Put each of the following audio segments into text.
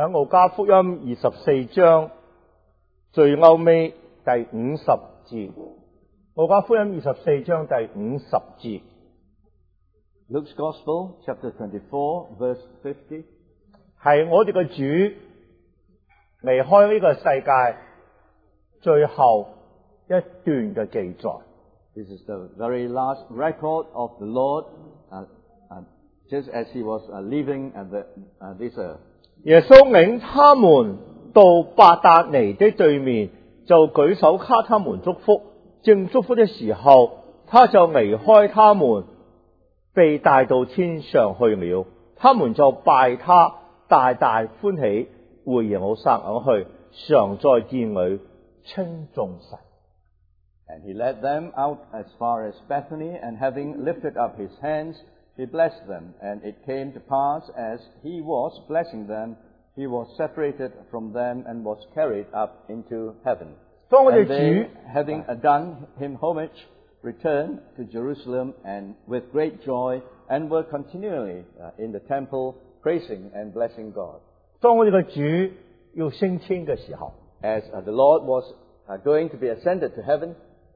喺路加福音24章最後尾第50節，路加福音24章第50節。 Luke's Gospel, chapter 24, verse 50. 係我哋嘅主離開呢個世界最後一段嘅記載。 This is the very last record of the Lord, just as he was leaving this earth. 耶穌領他們到伯達尼的對面，就舉手給他們祝福。正祝福的時候，他就離開他們，被帶到天上去了。他們就拜他，大大歡喜，回耶路撒冷去，常在殿裏稱頌神。 And he led them out as far as Bethany, and having lifted up his hands, he blessed them. And it came to pass, as he was blessing them, he was separated from them and was carried up into heaven. And they, having done him homage, returned to Jerusalem and with great joy, and were continually in the temple praising and blessing God. 當我哋嘅主要升天嘅時候， As the Lord was going to be ascended to heaven,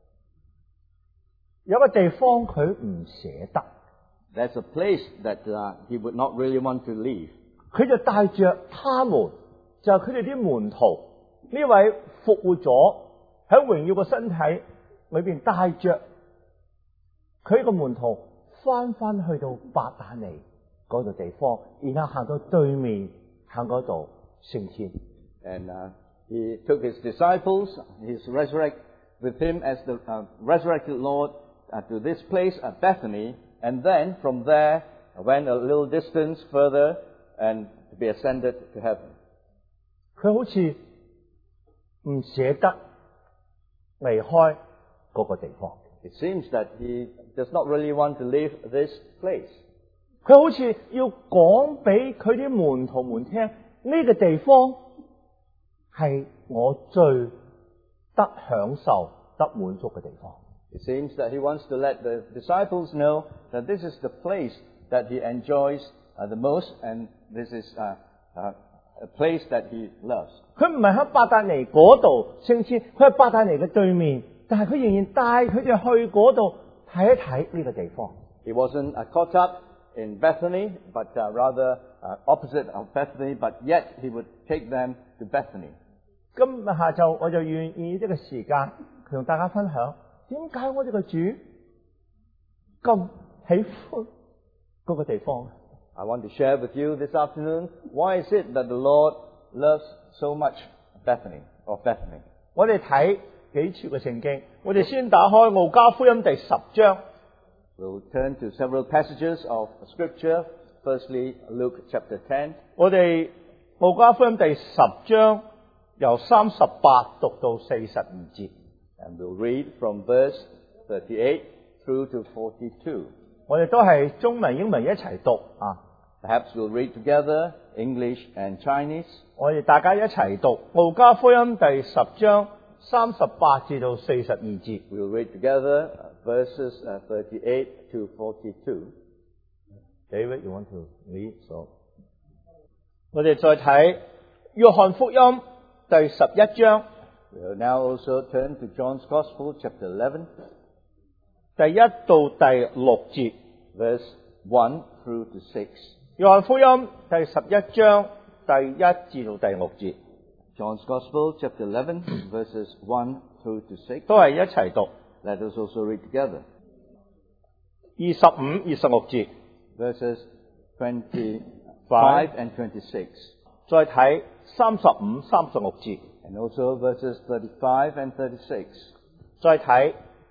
有個地方佢唔捨得， there's a place that he would not really want to leave. 佢就帶着他們，就係佢哋啲門徒，呢位復活咗喺榮耀嘅身體裏邊帶着佢個門徒翻去到伯達尼嗰度地方，然後行到對面行嗰度升天。 And he took his disciples, with him as the resurrected Lord, to this place at Bethany, and then from there went a little distance further and to be ascended to heaven. 佢好似唔捨得離開嗰個地方。 It seems that he does not really want to leave this place. 佢好似要講俾佢啲門徒們聽，呢個地方係我最得享受、得滿足嘅地方。 It seems that he wants to let the disciples know that this is the place that he enjoys the most, and this is a place that he loves. 佢唔係喺伯達尼嗰度升天，佢喺伯達尼嘅對面，但係佢仍然帶佢哋去嗰度睇一睇呢個地方。 He wasn't caught up in Bethany, but rather opposite of Bethany, but yet he would take them to Bethany. 今日下晝我就願意呢個時間同大家分享，點解我哋嘅主咁喜歡嗰個地方。 I want to share with you this afternoon, why is it that the Lord loves so much Bethany? 我哋睇幾處嘅聖經，我哋先打開路加福音第10章。 We'll turn to several passages of Scripture. Firstly, Luke chapter 10. 我哋路加福音第10章由38讀到42節。 And we'll read from verse 38 through to 42. 我哋都係中文英文一齊讀啊。 Perhaps we'll read together English and Chinese. 我哋大家一齊讀路加福音第10章38至到42節。 We'll read together verses 38 to 42. David, you want to read? So. 我哋再睇約翰福音第11章。 We'll now also turn to John's Gospel, chapter 11, 第1到第6節。 verse 1 through to 6. 約翰福音第11章第1至到第6節。 John's Gospel, chapter 11, verses 1 through to 6. 都係一齊讀。 Let us also read together. 25、26節。 Verses 25 and 26. 再睇35、36節。 And also verses 35 and 36. 再睇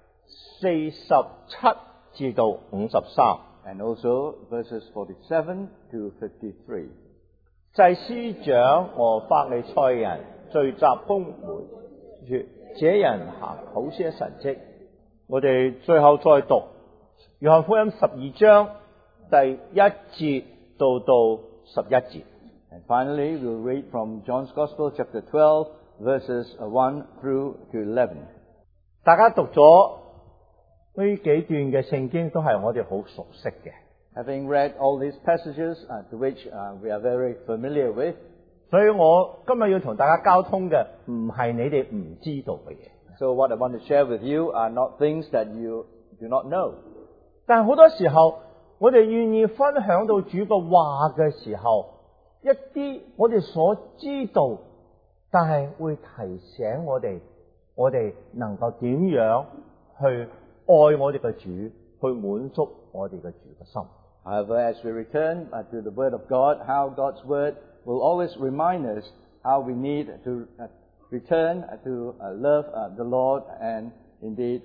47至到53。 And also verses 47 to 53. 祭司長和法利賽人聚集公會，說：這人行好些神蹟。我哋最後再讀約翰福音12章第1節到11節。 And finally, we'll read from John's Gospel, chapter 12, verses 1 through to 11. 大家讀咗呢幾段嘅聖經都係我哋好熟悉嘅。 Having read all these passages to which we are very familiar with, 所以我今日要同大家交通嘅唔係你哋唔知道嘅嘢。 So what I want to share with you are not things that you do not know. 但係好多時候，我哋願意分享到主嘅話嘅時候，一啲我哋所知道，但係會提醒我哋能夠點樣去愛我哋嘅主，去滿足我哋嘅主嘅心。 However, as we return to the Word of God, how God's Word will always remind us how we need to return to love the Lord and indeed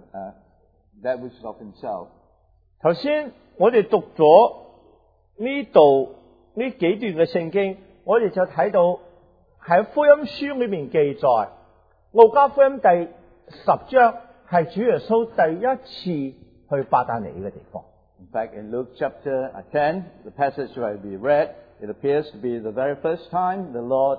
that which is of Himself. 頭先我哋讀咗呢度呢幾段嘅聖經，我哋就睇到喺福音書裏面記載，路加福音第10章係主耶穌第一次去伯大尼呢個地方。 In fact, in Luke chapter 10, the passage where we read, it appears to be the very first time the Lord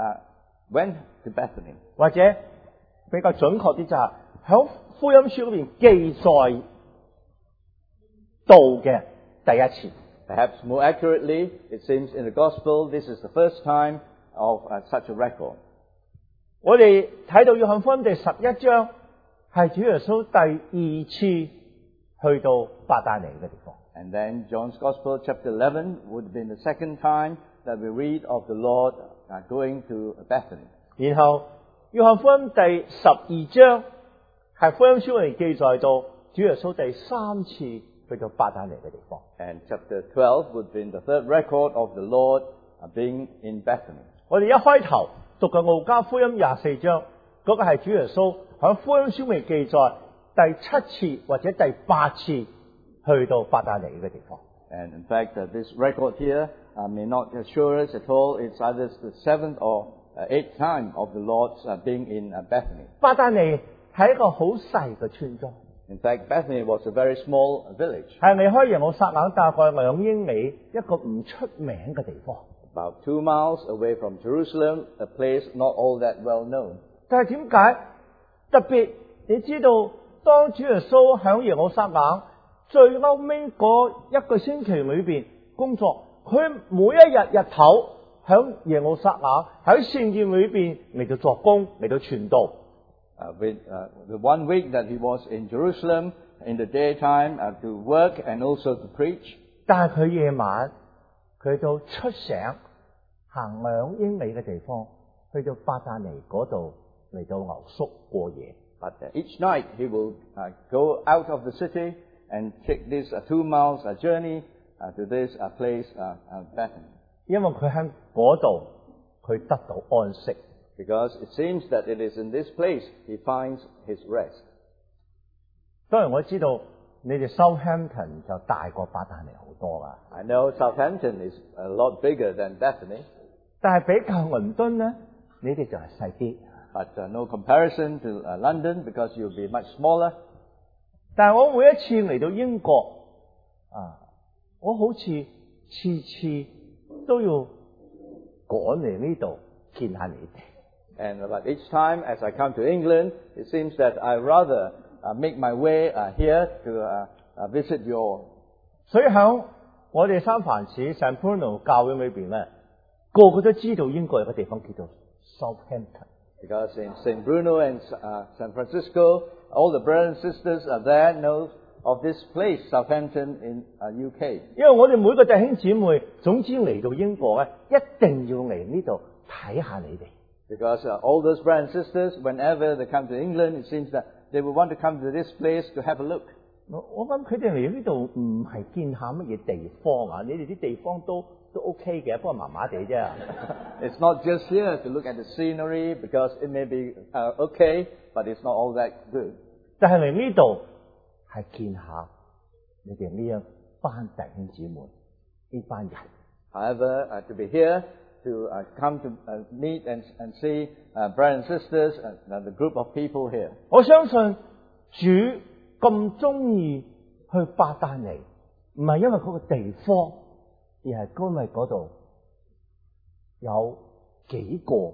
went to Bethany. 或者比較準確啲就係喺福音書裏面記載到嘅第一次。 Perhaps more accurately, it seems in the Gospel, this is the first time of such a record. 我哋睇到約翰福音第11章係主耶穌第二次去到伯大尼嘅地方。 And then John's Gospel, chapter 11, would have been the second time that we read of the Lord going to Bethany. 然後約翰福音第12章係福音書嚟記載到主耶穌第三次去到伯大尼嘅地方。 And chapter 12 would have been the third record of the Lord being in Bethany. 我哋一開頭讀嘅路加福音24章，嗰個係主耶穌喺福音書嚟記載第7次或者第8次去到伯大尼嘅地方。 And in fact, this record here may not assure us at all. It's either the 7th or 8th time of the Lord's being in Bethany. 伯大尼係一個好細嘅村莊。 In fact, Bethany was a very small village. 係離開耶路撒冷大概2英里，一個唔出名嘅地方。 About 2 miles away from Jerusalem, a place not all that well known. 但係點解特別？你知道當主耶穌喺耶路撒冷最後尾嗰一個星期裏邊工作，佢每一日日頭喺耶路撒冷喺聖殿裏邊嚟到作工，嚟到傳道。 With the 1 week that he was in Jerusalem in the daytime to work and also to preach. 但係佢夜晚佢到出城行2英里嘅地方，去到伯大尼嗰度嚟到留宿過夜。 But each night he will go out of the city and take this 2 miles journey to this place, Bethany. 因為佢喺嗰度佢得到安息。 Because it seems that it is in this place he finds his rest. 當然我知道你哋 Southampton 就大過伯大尼好多啦。 I know Southampton is a lot bigger than Bethany. 但係比較倫敦咧，你哋就係細啲。 But no comparison to London because you'll be much smaller. 但係我每一次嚟到英國我好似次次都要趕嚟呢度見下你哋。 And about each time as I come to England, it seems that I rather make my way here to visit you all. 所以喺我哋三藩市 St. Bruno 教會裏邊咧，個個都知道英國有個地方叫做 Southampton。 Because in St. Bruno and San Francisco, all the brothers and sisters are there know of this place, Southampton in UK. 因為我哋每個弟兄姊妹，總之嚟到英國咧，一定要嚟呢度睇下你哋。 Because all those brothers and sisters, whenever they come to England, it seems that they will want to come to this place to have a look. 我諗佢哋嚟呢度唔係見下乜嘢地方啊，你哋啲地方都 OK 嘅，不過麻麻地啫。 It's not just here to look at the scenery because it may be okay, but it's not all that good. 但係嚟呢度係見下你哋呢一班弟兄姊妹，呢班人。 However, to be here, to come to meet and see brothers and sisters, the group of people here. 我相信主咁中意去伯大尼，唔係因為嗰個地方，而係因為嗰度有幾個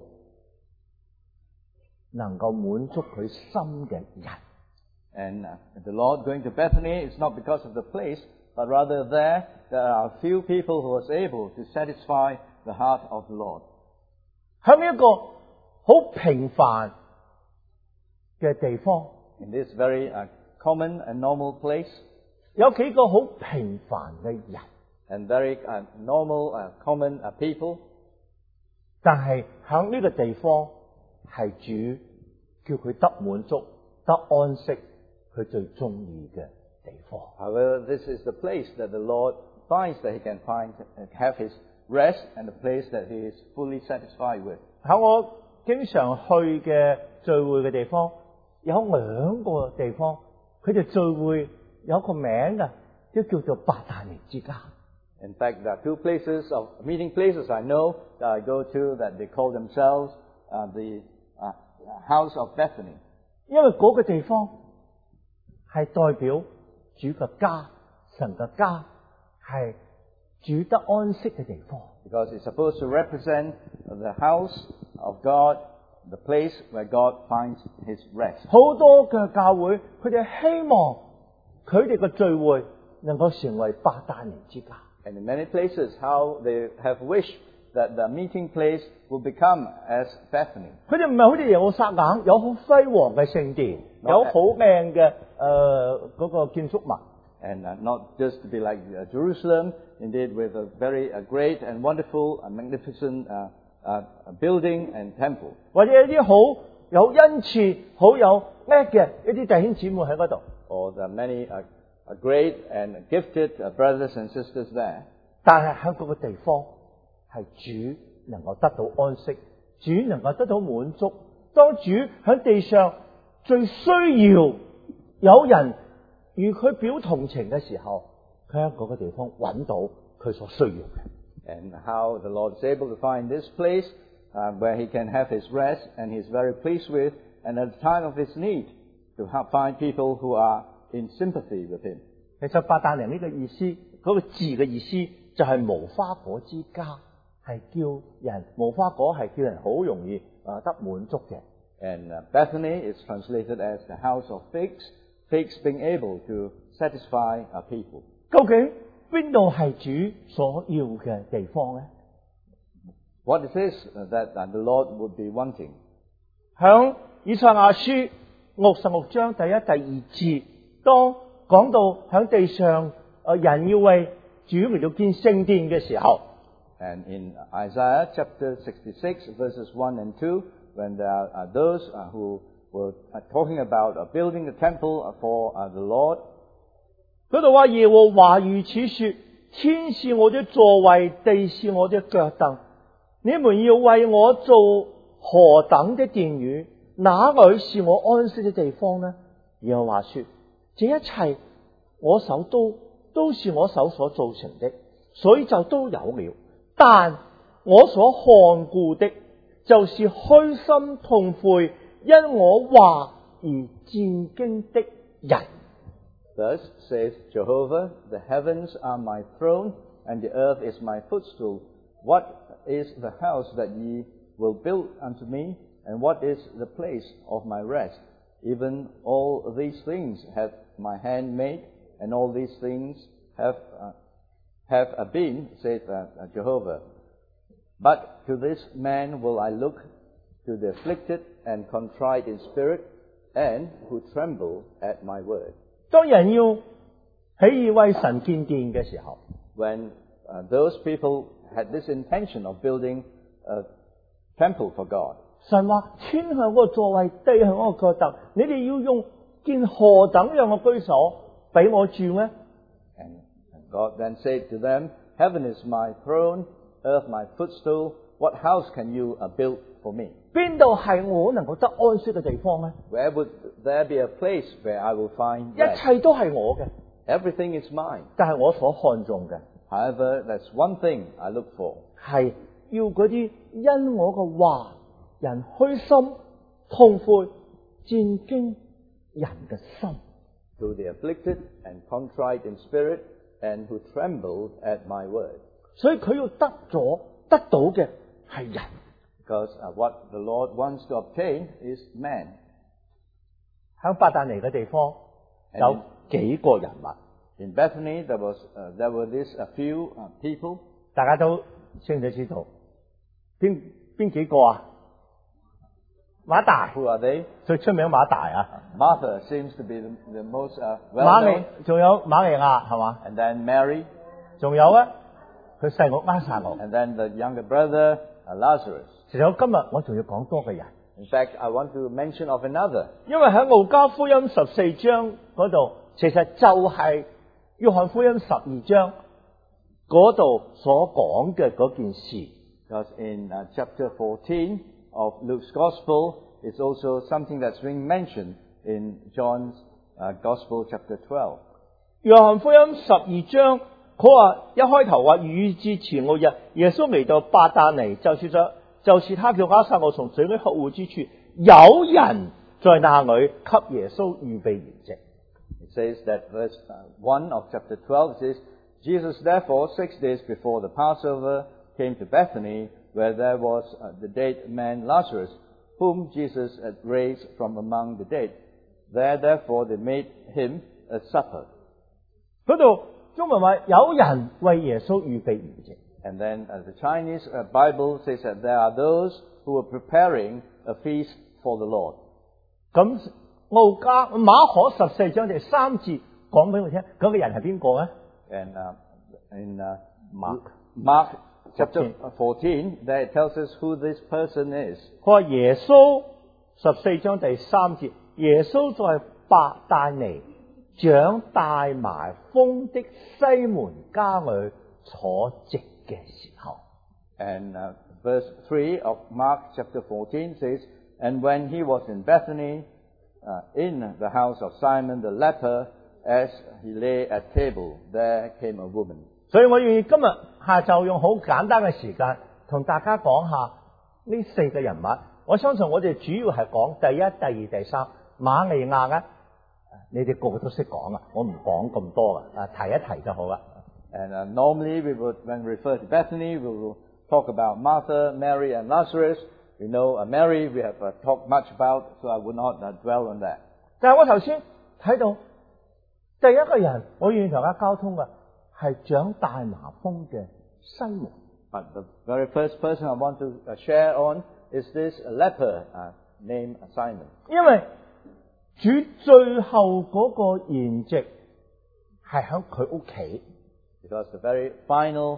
能夠滿足佢心嘅人。 And the Lord going to Bethany is not because of the place, but rather there are a few people who was able to satisfy the heart of the Lord. 喺呢一個好平凡嘅地方， In this very common and normal place, 有幾個好平凡嘅人， and very normal, common people, 但係喺呢個地方係主叫佢得滿足、得安息，佢最中意嘅地方。 however, this is the place that the Lord finds that He can have His rest, and the place that He is fully satisfied with. 喺我經常去嘅聚會嘅地方，有兩個地方，佢哋聚會有個名嘅，都叫做伯大尼之家。 In fact, there are two places of meeting places I know that I go to that they call themselves the House of Bethany. 因為嗰個地方係代表主嘅家，神嘅家係主得安息嘅地方。 Because it's supposed to represent the house of God, the place where God finds His rest. 好多嘅教會，佢哋希望佢哋嘅聚會能夠成為伯大尼之家。 And in many places, how they have wished that the meeting place will become as Bethany. 佢哋唔係好似耶路撒冷有好輝煌嘅聖殿，有好靚嘅嗰個建築物。 And not just to be like Jerusalem, indeed with a very great and wonderful and magnificent building and temple. 或者一啲好有恩賜、好有叻嘅一啲弟兄姊妹喺嗰度。 Or the many great and gifted brothers and sisters there. 但係喺嗰個地方係主能夠得到安息，主能夠得到滿足。當主喺地上最需要有人與佢表同情嘅時候，佢喺嗰個地方揾到佢所需要嘅。 And how the Lord is able to find this place where He can have His rest and He's very pleased with, and at the time of His need to find people who are in sympathy with Him. 其實伯大尼呢個意思，嗰個字嘅意思就係無花果之家，係叫人無花果係叫人好容易得滿足嘅。 And Bethany is translated as the house of figs, figs being able to satisfy people. 究竟邊度係主所要嘅地方咧？ What is this that the Lord would be wanting? 響以賽亞書66章第一、第二節，當講到響地上人要為主嚟到建聖殿嘅時候， And in Isaiah chapter 66 verses 1 and 2, when there are those who were talking about building the temple for the Lord, 嗰度話耶和華如此說：天是我的座位，地是我的腳凳。你們要為我做何等的殿宇？哪裏是我安息的地方呢？耶和華說：這一切我手都是我手所造成的，所以就都有了。但我所看顧的，就是虛心痛悔，因我話而戰驚的人。 Thus says Jehovah, the heavens are my throne, and the earth is my footstool. What is the house that ye will build unto me, and what is the place of my rest? Even all these things have my hand made, and all these things have been, saith Jehovah. But to this man will I look, to the afflicted and contrite in spirit, and who tremble at my word. 當人要起意為神建殿嘅時候， When those people had this intention of building a temple for God, 神話天向嗰個座位，地向嗰個腳凳，你哋要用建何等樣嘅居所俾我住呢？ and God then said to them, Heaven is my throne, earth my footstool. What house can you build for me? 邊度係我能夠得安息嘅地方呢？ Where would there be a place where I will find 一 rest? 切都係我嘅， Everything is mine. 但係我所看重嘅 However, that's one thing I look for. 係要嗰啲因我嘅話人虛心痛悔戰驚人嘅心。 To the afflicted and contrite in spirit, and who trembled at my word. 所以佢要得到嘅係人。 Because what the Lord wants to obtain is man. 喺伯大尼嘅地方有幾個人物， In Bethany, there were a few people. 大家都清楚知道邊邊幾個啊？馬大 Who are they? 最出名馬大啊， Martha seems to be the most 馬 well 利 known. 仲有馬利亞係嘛？ And then Mary. 仲有啊，佢細佬拉撒路。 And then the younger brother, Lazarus. 其實我今日我仲要講多個人， In fact, I want to mention of another. 因為喺路加福音14章嗰度，其實就係約翰福音12章嗰度所講嘅嗰件事。 Because in chapter 14 of Luke's Gospel, it's also something that's being mentioned in John's Gospel, chapter 12. 約翰福音12章，佢話一開頭話逾越節前6日，耶穌嚟到伯大尼，就是他叫押撒路從水裏喝湖之處，有人在那裏給耶穌預備筵席。 It says that verse 1 of chapter 12 says, Jesus therefore 6 days before the Passover came to Bethany, where there was the dead man Lazarus, whom Jesus had raised from among the dead. There therefore they made him a supper. 嗰度中文話有人為耶穌預備筵席。 And then the Chinese Bible says that there are those who are preparing a feast for the Lord. 咁馬可14章第3節講俾我聽，嗰個人係邊個咧？ And in Mark chapter 14, there it tells us who this person is. 佢話耶穌14章第3節，耶穌在伯大尼長大麻風的西門家裏坐席嘅時候。 And verse 3 of Mark chapter 14 says, And when he was in Bethany, in the house of Simon the leper, as he lay at table, there came a woman. 所以我願意今日下晝用好簡單嘅時間同大家講下呢4個人物。我相信我哋主要係講第一、第二、第三。瑪利亞咧，你哋個個都識講啊，我唔講咁多啊，提一提就好啦。 And normally we would, when we refer to Bethany, we will talk about Martha, Mary, and Lazarus. We know Mary we have talked much about, so I would not dwell on that. 但係我頭先睇到第一個人，我願意同大家交通嘅係長大麻風嘅西門。 But the very first person I want to share on is this leper named Simon. 因為主最後嗰個筵席係喺佢屋企。 Because the very final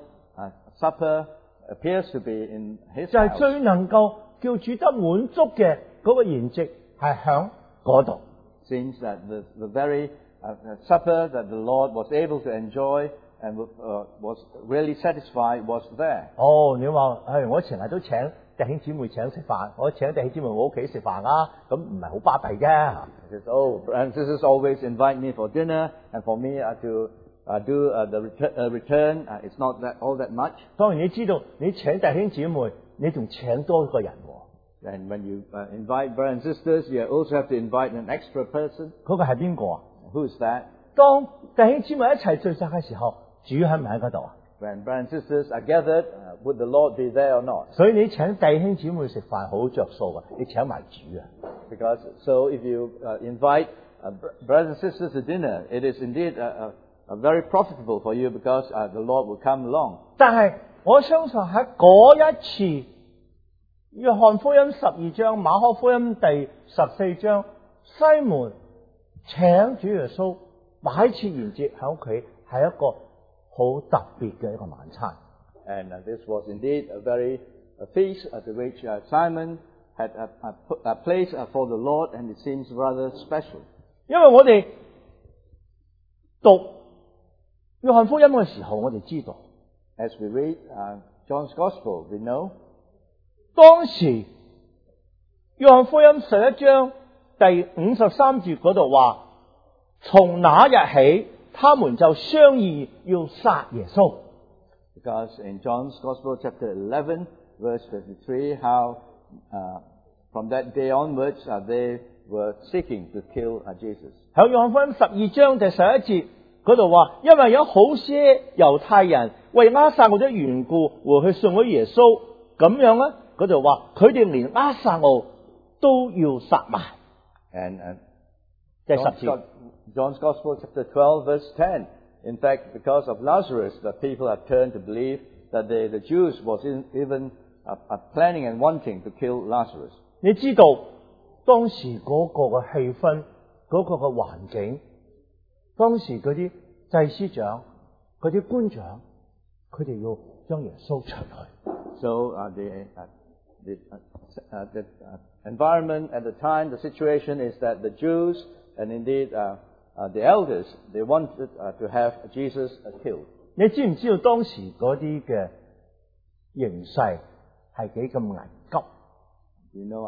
supper appears to be in his 就係 house. 最能夠叫主得滿足嘅嗰個筵席係喺嗰度。 Seems that the very supper that the Lord was able to enjoy and was really satisfied was there. 哦，你話我成日都請弟兄姊妹請食飯，我請弟兄姊妹我屋企食飯啦，咁唔係好巴閉啫。 He says, oh, and sisters always invite me for dinner, and for me to do the return. It's not that all that much. 當然你知道，你請弟兄姊妹，你仲請多一個人喎。 And when you invite brothers and sisters, you also have to invite an extra person. 嗰個係邊個啊？ Who is that? 當弟兄姊妹一齊聚集嘅時候，主喺唔喺嗰度啊？ When brothers and sisters are gathered, would the Lord be there or not? 所以你請弟兄姊妹食飯好着數啊！你請埋主啊！ Because so if you invite brothers and sisters to dinner, it is indeed very profitable for you because the Lord will come along. 但係我相信喺嗰一次，約翰福音12章、馬可福音第14章，西門請主耶穌擺設筵席喺屋企，係一個好特別嘅一個晚餐。 And this was indeed a very feast to which Simon had put a place for the Lord, and it seems rather special. 因為我哋讀約翰福音嘅時候，我哋知道 As we read John's Gospel, we know 當時約翰福音11章第53節嗰度話，從那日起，他們就商議要殺耶穌。 because in John's Gospel, chapter 11, verse 53, how from that day onwards they were seeking to kill Jesus. 喺約翰福音12章第11節嗰度話，因為有好些猶太人為押撒路的緣故回去信咗耶穌，咁樣咧，嗰度話佢哋連押撒路都要殺埋。 And 第10節。 John's Gospel, chapter 12, verse 10. In fact, because of Lazarus, the people have turned to believe that the Jews was even planning and wanting to kill Lazarus. 你知道當時嗰個嘅氣氛，嗰個嘅環境，當時嗰啲祭司長、嗰啲官長，佢哋要將耶穌除去。 So the environment at the time, the situation is that the Jews and indeed the elders, they wanted to have Jesus killed. 你知唔知道當時嗰啲嘅形勢係幾咁危急？ You know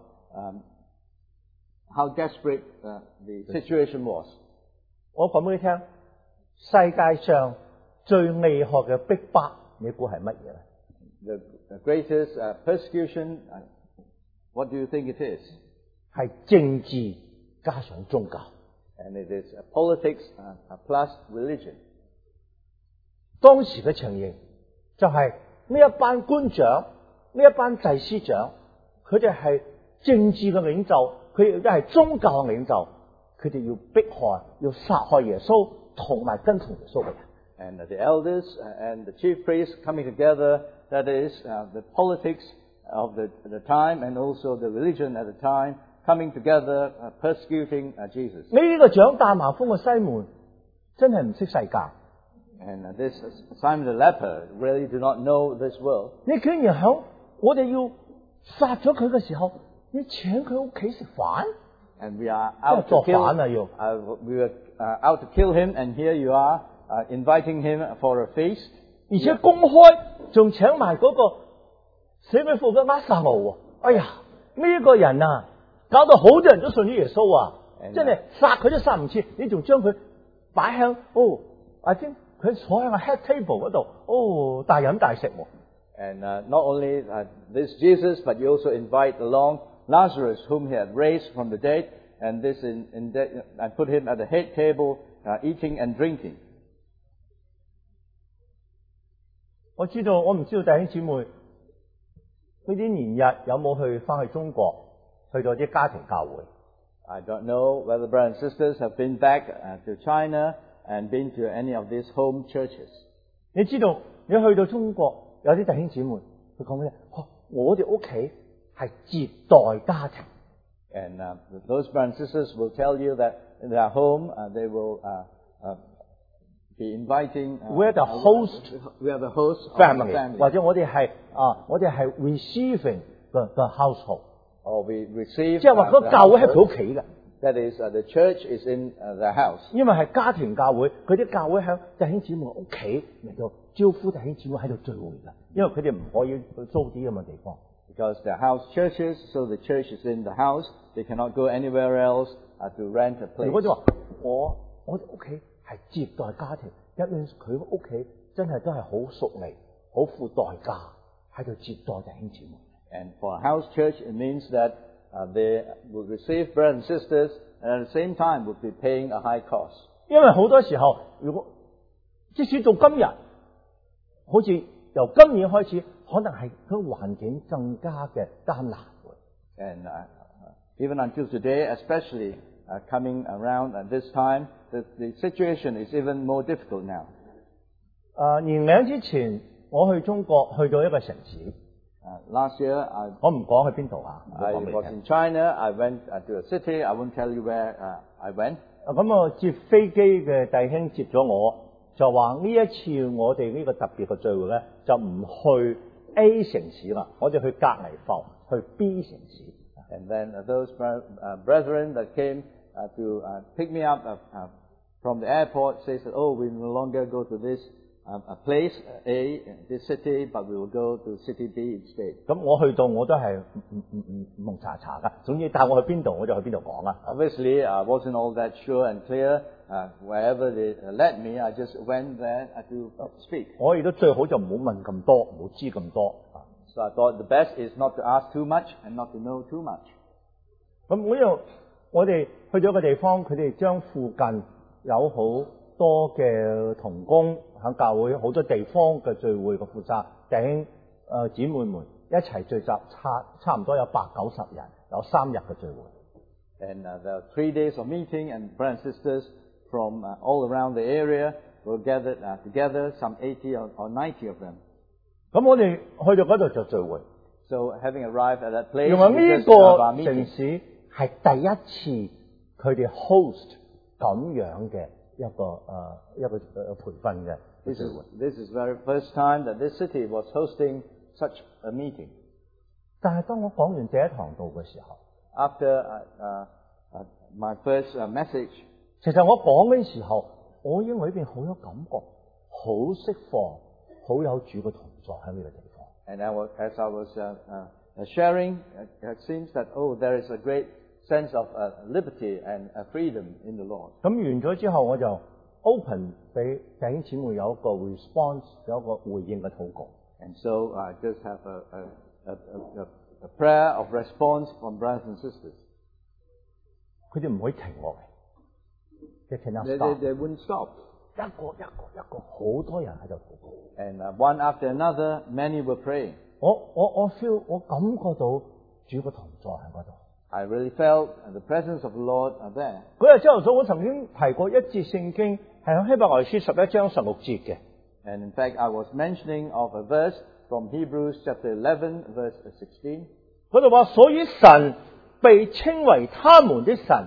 how desperate the situation was. 我講俾你聽，世界上最厲害嘅逼迫，你估係乜嘢咧？ The greatest persecution, what do you think it is? 係政治加上宗教。 And it is politics plus religion. 當時嘅情形就係呢一班官長、呢一班祭司長，佢哋係政治嘅領袖，佢哋亦都係宗教嘅領袖，佢哋要迫害、要殺害耶穌同埋跟從耶穌嘅人。 And the elders and the chief priests coming together, that is the politics of the time and also the religion at the time, coming together persecuting Jesus. 呢個長大麻風嘅西門真係唔識世界。 And this Simon the leper really do not know this world. 你竟然響我哋要殺咗佢嘅時候，你請佢屋企食飯， And we are out 作 to kill. 反啊要！ We were out to kill him, and here you are inviting him for a feast. 而且公開仲請埋嗰個死俾父嘅拉撒路喎！哎呀，呢、個人啊，搞到好多人都信咗耶穌啊！真係殺佢都殺唔切，你仲將佢擺喺I think 佢坐喺個 head table 嗰度，大飲大食喎。 And not only this Jesus, but you also invite along Lazarus, whom he had raised from the dead, and this and put him at the head table, eating and drinking. 我唔知道弟兄姊妹呢啲年日有冇翻去中國，去到啲家庭教會。 I don't know whether brothers and sisters have been back to China and been to any of these home churches. 你知道你去到中國有啲弟兄姊妹，佢講咩？我哋屋企係接待家庭。 And those brothers and sisters will tell you that in their home they will be inviting. We are the host. We are the host family， 或者我哋係receiving the household， or we receive. 即係話個教會喺佢屋企嘅。 That is, the church is in their house. 因為係家庭教會，佢啲教會喺弟兄姊妹屋企嚟到招呼弟兄姊妹喺度聚會㗎，因為佢哋唔可以去租啲咁嘅地方。 Because they're house churches, so the church is in the house. They cannot go anywhere else to rent a place. 如果就話我哋屋企係接待家庭，一樣佢屋企真係都係好屬靈、好付代價喺度接待弟兄姊妹。 And for a house church, it means that they will receive brothers and sisters, and at the same time will be paying a high cost. 因為好多時候，如果即使到今日，好似由今年開始，可能係個環境更加嘅艱難。 And even until today, especially coming around at this time, the situation is even more difficult now. 年零之前，我去中國去到一個城市。 Last year, 我唔講去邊度啊。 I was in China. I went to a city. I won't tell you where I went. 咁我接飛機嘅弟兄接咗我，就話呢一次我哋呢個特別嘅聚會咧，就唔去 A 城市啦，我哋去隔離埠，去 B 城市。 And then those brethren that came to pick me up from the airport says that, we no longer go to this place A, this city, but we will go to city B instead. 咁我去到我都係唔蒙查查㗎，總之帶我去邊度我就去邊度講啦。 Obviously, I wasn't all that sure and clear. Wherever they led me, I just went there to speak. 我亦都最好就唔好問咁多，唔好知咁多。 So I thought the best is not to ask too much and not to know too much. 咁呢度我哋去咗一個地方，佢哋將附近有好多嘅同工喺教會好多地方嘅聚會嘅負責弟兄姊妹們一齊聚集，差唔多有80-90人，有3日嘅聚會。 And there are 3 days of meeting, and brothers and sisters from all around the area were gathered together, some 80 or 90 of them. 咁我哋去到嗰度就聚會。 So having arrived at that place, 原來 we 呢 just have our 個城 meeting. 市係第一次佢哋 host 咁樣嘅一個培訓嘅聚會。 This is the very first time that this city was hosting such a meeting. 但係當我講完第一堂道嘅時候， After my first message, 其實我講嘅時候，我已經裏邊好有感覺，好釋放，好有主嘅同在喺呢個地方。 and as I was sharing, it seems that there is a great sense of liberty and freedom in the Lord. 咁完咗之後，我就 open 俾弟兄姊妹有一個 response， 有一個回應嘅禱告。 And so I just have a prayer of response from brothers and sisters. 佢哋唔可以停落嚟 ，they cannot They stop。 wouldn't stop. 一個，好多人喺度禱告。 And one after another, many were praying. 我 feel 我感覺到主嘅同在喺嗰度。 I really felt the presence of the Lord there. 嗰日朝頭早我曾經提過一節聖經，係喺希伯來書11章16節嘅。 And in fact, I was mentioning of a verse from Hebrews chapter 11, verse 16. 嗰度話，所以神被稱為他們的神，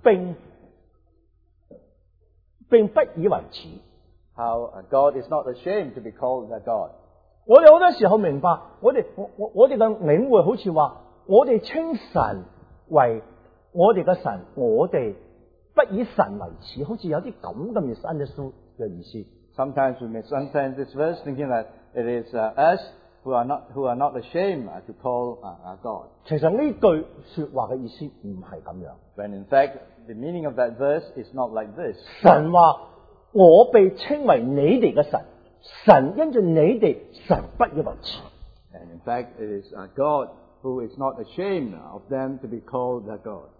並不以為恥。 How God is not ashamed to be called their God. 我哋好多時候明白，我哋嘅領會好似話，我哋稱神為我哋嘅神，我哋不以神為恥，好似有啲咁嘅 misunderstood 嘅意思。 Sometimes we misunderstand this verse, thinking that it is us who are not ashamed to call our God. 其實呢句說話嘅意思唔係咁樣。 When in fact, the meaning of that verse is not like this. 神話我被稱為你哋嘅神，神因住你哋，神不以為恥。 And in fact, it is God who is not ashamed of them to be called their God.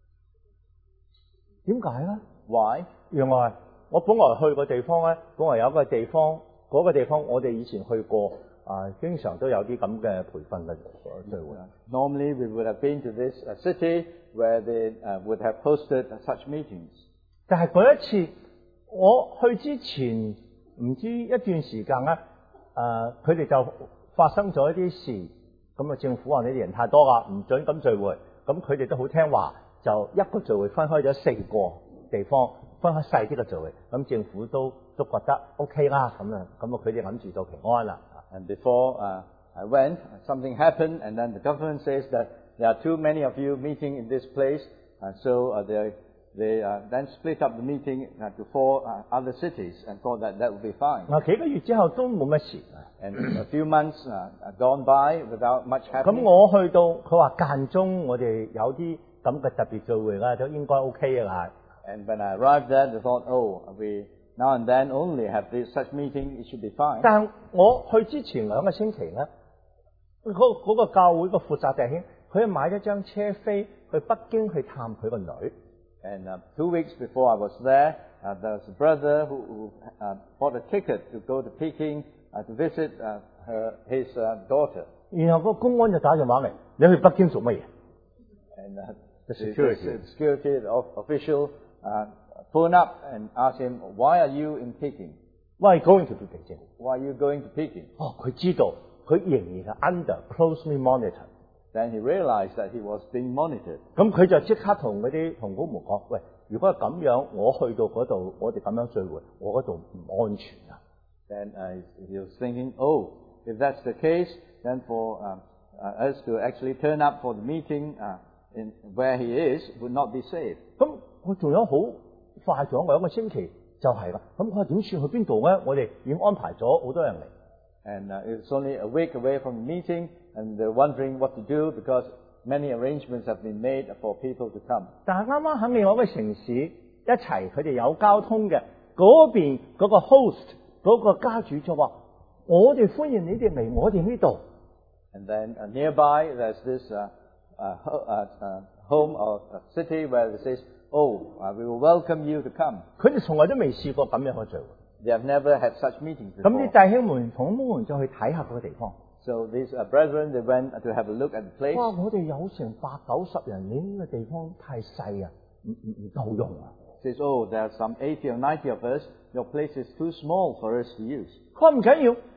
點解咧？ Why? 原來我本來去個地方咧，本來有一個地方，嗰個地方我哋以前去過，經常都有啲咁嘅培訓嘅聚會。 Normally, we would have been to this city where they would have hosted such meetings. 但係嗰一次我去之前唔知一段時間咧，佢哋就發生咗一啲事，咁啊政府話你哋人太多啦，唔准咁聚會，咁佢哋都好聽話，就一個聚會分開咗4個地方，分開細啲嘅聚會，咁政府都覺得 OK 啦，咁佢哋諗住到平安啦。 And before I went, something happened, and then the government says that there are too many of you meeting in this place, so they then split up the meeting to 4 other cities and thought that would be fine. 幾個月之後都冇乜事。 And a few months gone by without much 咁 happening. 我去到，佢話間中我哋有啲咁嘅特別聚會啦，都應該 OK 嘅啦。 And when I arrived there, they thought, we now and then only have such meeting, it should be fine. 但係我去之前2個星期咧，嗰個教會個負責弟兄，佢買咗張車飛去北京去探佢個女。 And 2 weeks before I was there, there was a brother who bought a ticket to go to Peking to visit his daughter. 然後個公安就打電話嚟，你去北京做乜嘢？ And The the security. security official phoned up and asked him, "Why are you in Peking? Why going to be 北京？ Why are you going to Peking?" 佢知道佢仍然係 under closely monitor。 Then he realized that he was being monitored. 咁佢就即刻同嗰啲同工們講：喂，如果係咁樣，我去到嗰度，我哋咁樣聚會，我嗰度唔安全啊！ Then he was thinking, if that's the case, then for us to actually turn up for the meeting in where he is would not be safe. 咁我仲有好快咗2個星期就係啦。咁佢話點算去邊度咧？我哋已經安排咗好多人嚟。 And it's only a week away from the meeting, and they're wondering what to do because many arrangements have been made for people to come. 但係啱啱喺另外一個城市一齊，佢哋有交通嘅嗰邊嗰個 host 嗰個家主就話：我哋歡迎你哋嚟我哋呢度。 And then nearby, there's this home or city where it says, we will welcome you to come. 佢哋從來都未試過咁樣嘅聚會。 They have never had such meetings 咁 before. 啲弟兄們同工們就去睇下嗰個地方。 So these brethren, they went to have a look at the place. 哇！我哋有成80-90人，你呢個地方太細啊，唔夠用啊！ Says, there are some 80 or 90 of us. Your place is too small for us to use. 佢話唔緊要，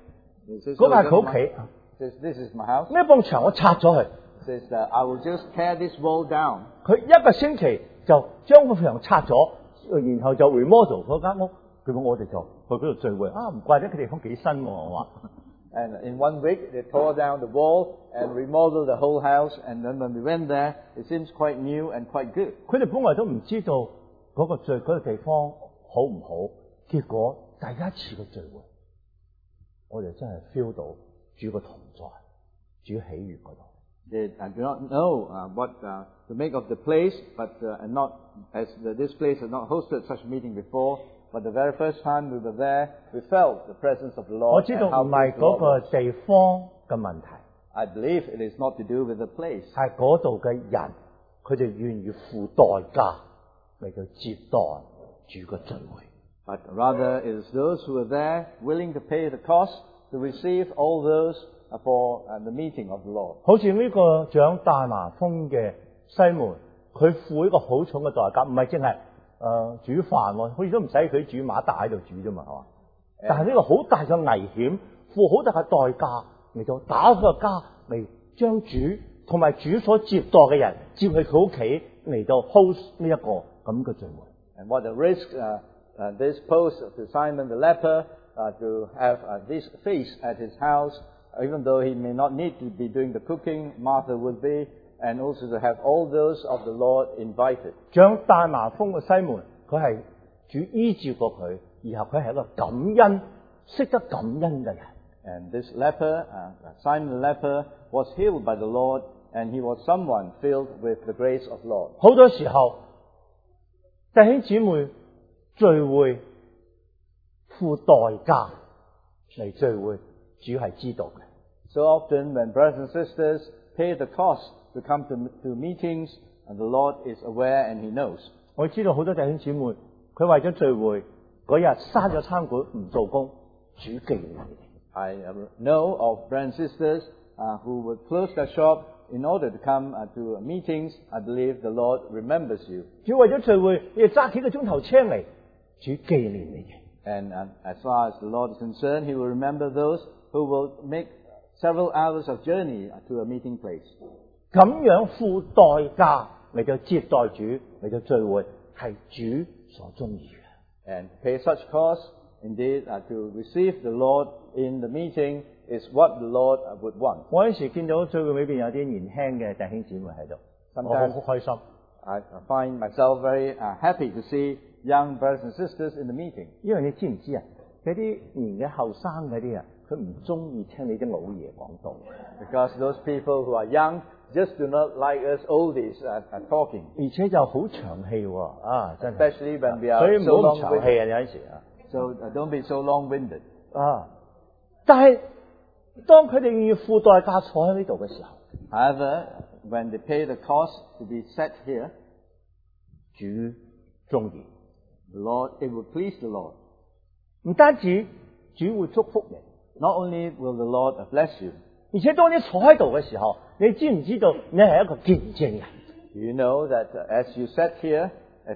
He says, 嗰個係 "So 佢屋 this 企， this is my house." 呢一埲牆我拆咗佢。 He says, "I will just tear this wall down." 佢一個星期就將個牆拆咗，然後就 remodel 嗰間屋。佢話我哋就去嗰度聚會啊，唔怪得佢地方幾新喎，我話。 And in 1 week, they tore down the wall and remodeled the whole house. And then when we went there, it seems quite new and quite good. 佢哋本來都唔知道嗰個地方好唔好，結果第一次嘅聚會，我哋真係 feel 到主嘅同在，主喜悅嗰度。 They do not know what to make of the place, but and not as this place had not hosted such a meeting before. But the very first time we were there, we felt the presence of the 我 Lord. 知 And 道 how 唔係 good the 嗰 Lord 個 was. 地方嘅問題， I believe it is not to do with the place, 係嗰度嘅人，佢哋願意付代價嚟到接待主嘅聚會。 but rather it is those who are there willing to pay the cost to receive all those for the meeting of the Lord. 好似呢個長大麻風嘅西門，佢付一個好重嘅代價，唔係淨係煮飯喎，好似都唔使佢煮馬大喺度煮啫嘛，係嘛？但係呢個好大嘅危險，付好大嘅代價嚟到打開個家，嚟將主同埋主所接待嘅人接去佢屋企嚟到 host 呢一個咁嘅聚會。 And what a risk this posed to Simon the leper to have this feast at his house, even though he may not need to be doing the cooking, Martha would be, and also to have all those of the Lord invited. 長大麻風嘅西門，佢係主醫治過佢，然後佢係一個感恩、識得感恩嘅人。 And this leper, Simon the leper, was healed by the Lord, and he was someone filled with the grace of Lord. 好多時候，弟兄姊妹聚會付代價嚟聚會，主係知道嘅。 So often when brothers and sisters pay the cost to come to meetings, and the Lord is aware and he knows. 我知道好多弟兄姊妹，佢為咗聚會嗰日閂咗餐館唔做工，主記念你哋。 I know of brothers and sisters who would close their shop in order to come to meetings. I believe the Lord remembers you. 主為咗聚會，你哋揸幾個鐘頭車嚟，主記念你哋。 And as far as the Lord is concerned, he will remember those who will make several hours of journey to a meeting place. 咁樣付代價嚟到接待主嚟到聚會，係主所中意嘅。 And pay such cost, indeed, to receive the Lord in the meeting is what the Lord would want. 我有時見到聚會裏邊有啲年輕嘅弟兄姊妹喺度，我好開心。 I find myself very happy to see young brothers and sisters in the meeting. 因為你知唔知啊？嗰啲年紀後生嗰啲啊，佢唔中意聽你啲老爺講道。 Because those people who are young just do not like us oldies talking. 而且就好長氣喎，啊真係。 Especially when we are 所以唔 so 好咁長氣 long-winded. 啊！有陣時啊， So don't be so long-winded. 但係當佢哋願意付代價坐喺呢度嘅時候， However, when they pay the cost to be set here, 主中意。 the Lord, it will please the Lord. 唔單止主會祝福你， Not only will the Lord bless you, 而且當你坐喺度嘅時候，你知唔知道你係一個見證人？ you know that as you sit here,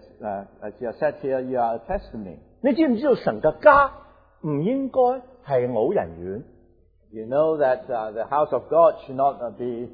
as you are set here, you are a testimony. 你知唔知道神嘅家唔應該係老人院？ You know that the house of God should not be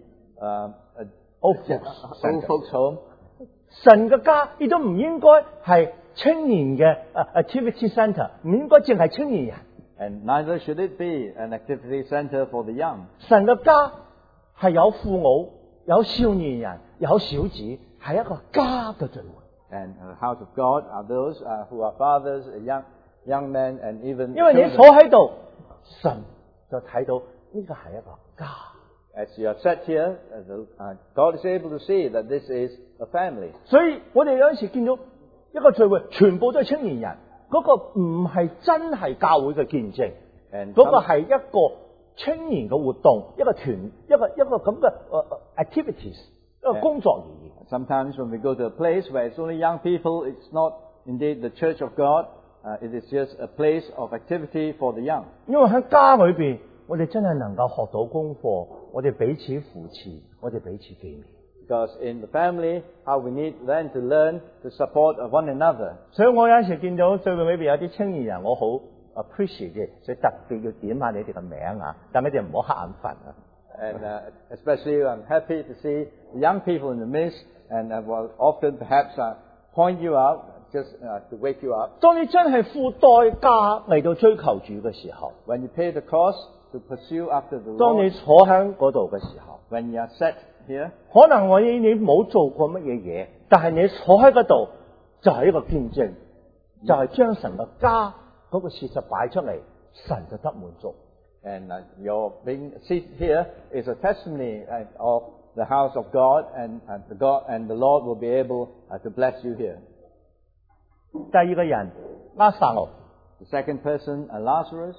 an old folks home. 神嘅家亦都唔應該係青年嘅activity centre，唔應該淨係青年人。 And neither should it be an activity center for the young. 神嘅家係有父母、有少年人、有小子，係一個家嘅聚會。 And the house of God are those who are fathers, young men, and even 因為你 children. 坐喺度，神就睇到呢個係一個家。 As you are set here, God is able to see that this is a family. 所以我哋有陣時見到一個聚會，全部都係青年人，嗰個唔係真係教會嘅見證， And 嗰個係一個青年嘅活動，一個咁嘅activities， 一個工作而已。 sometimes when we go to a place where it's only young people, it's not indeed the church of God. It is just a place of activity for the young. 因為喺家裏邊，我哋真係能夠學到功課，我哋彼此扶持，我哋彼此紀念。 Because in the family, how we need then to learn to support one another. 所以我有陣時見到聚會裏邊有啲青年人，我好 appreciate 嘅，所以特別要點下你哋嘅名啊，等你哋唔好瞌眼瞓啊。 And especially I'm happy to see the young people in the midst, and will often perhaps point you out just to wake you up. 當你真係付代價嚟到追求主嘅時候， When you pay the cost to pursue after the 當你 Lord, 坐喺嗰度嘅時候， when you are set here, 可能你冇做過乜嘢嘢，但係你坐喺嗰度就係一個見證，就係將神嘅家嗰個事實擺出嚟，神就得滿足。 and your being seated here is a testimony of the house of God, and the Lord will be able to bless you here. 第二個人拉撒路， The second person, Lazarus,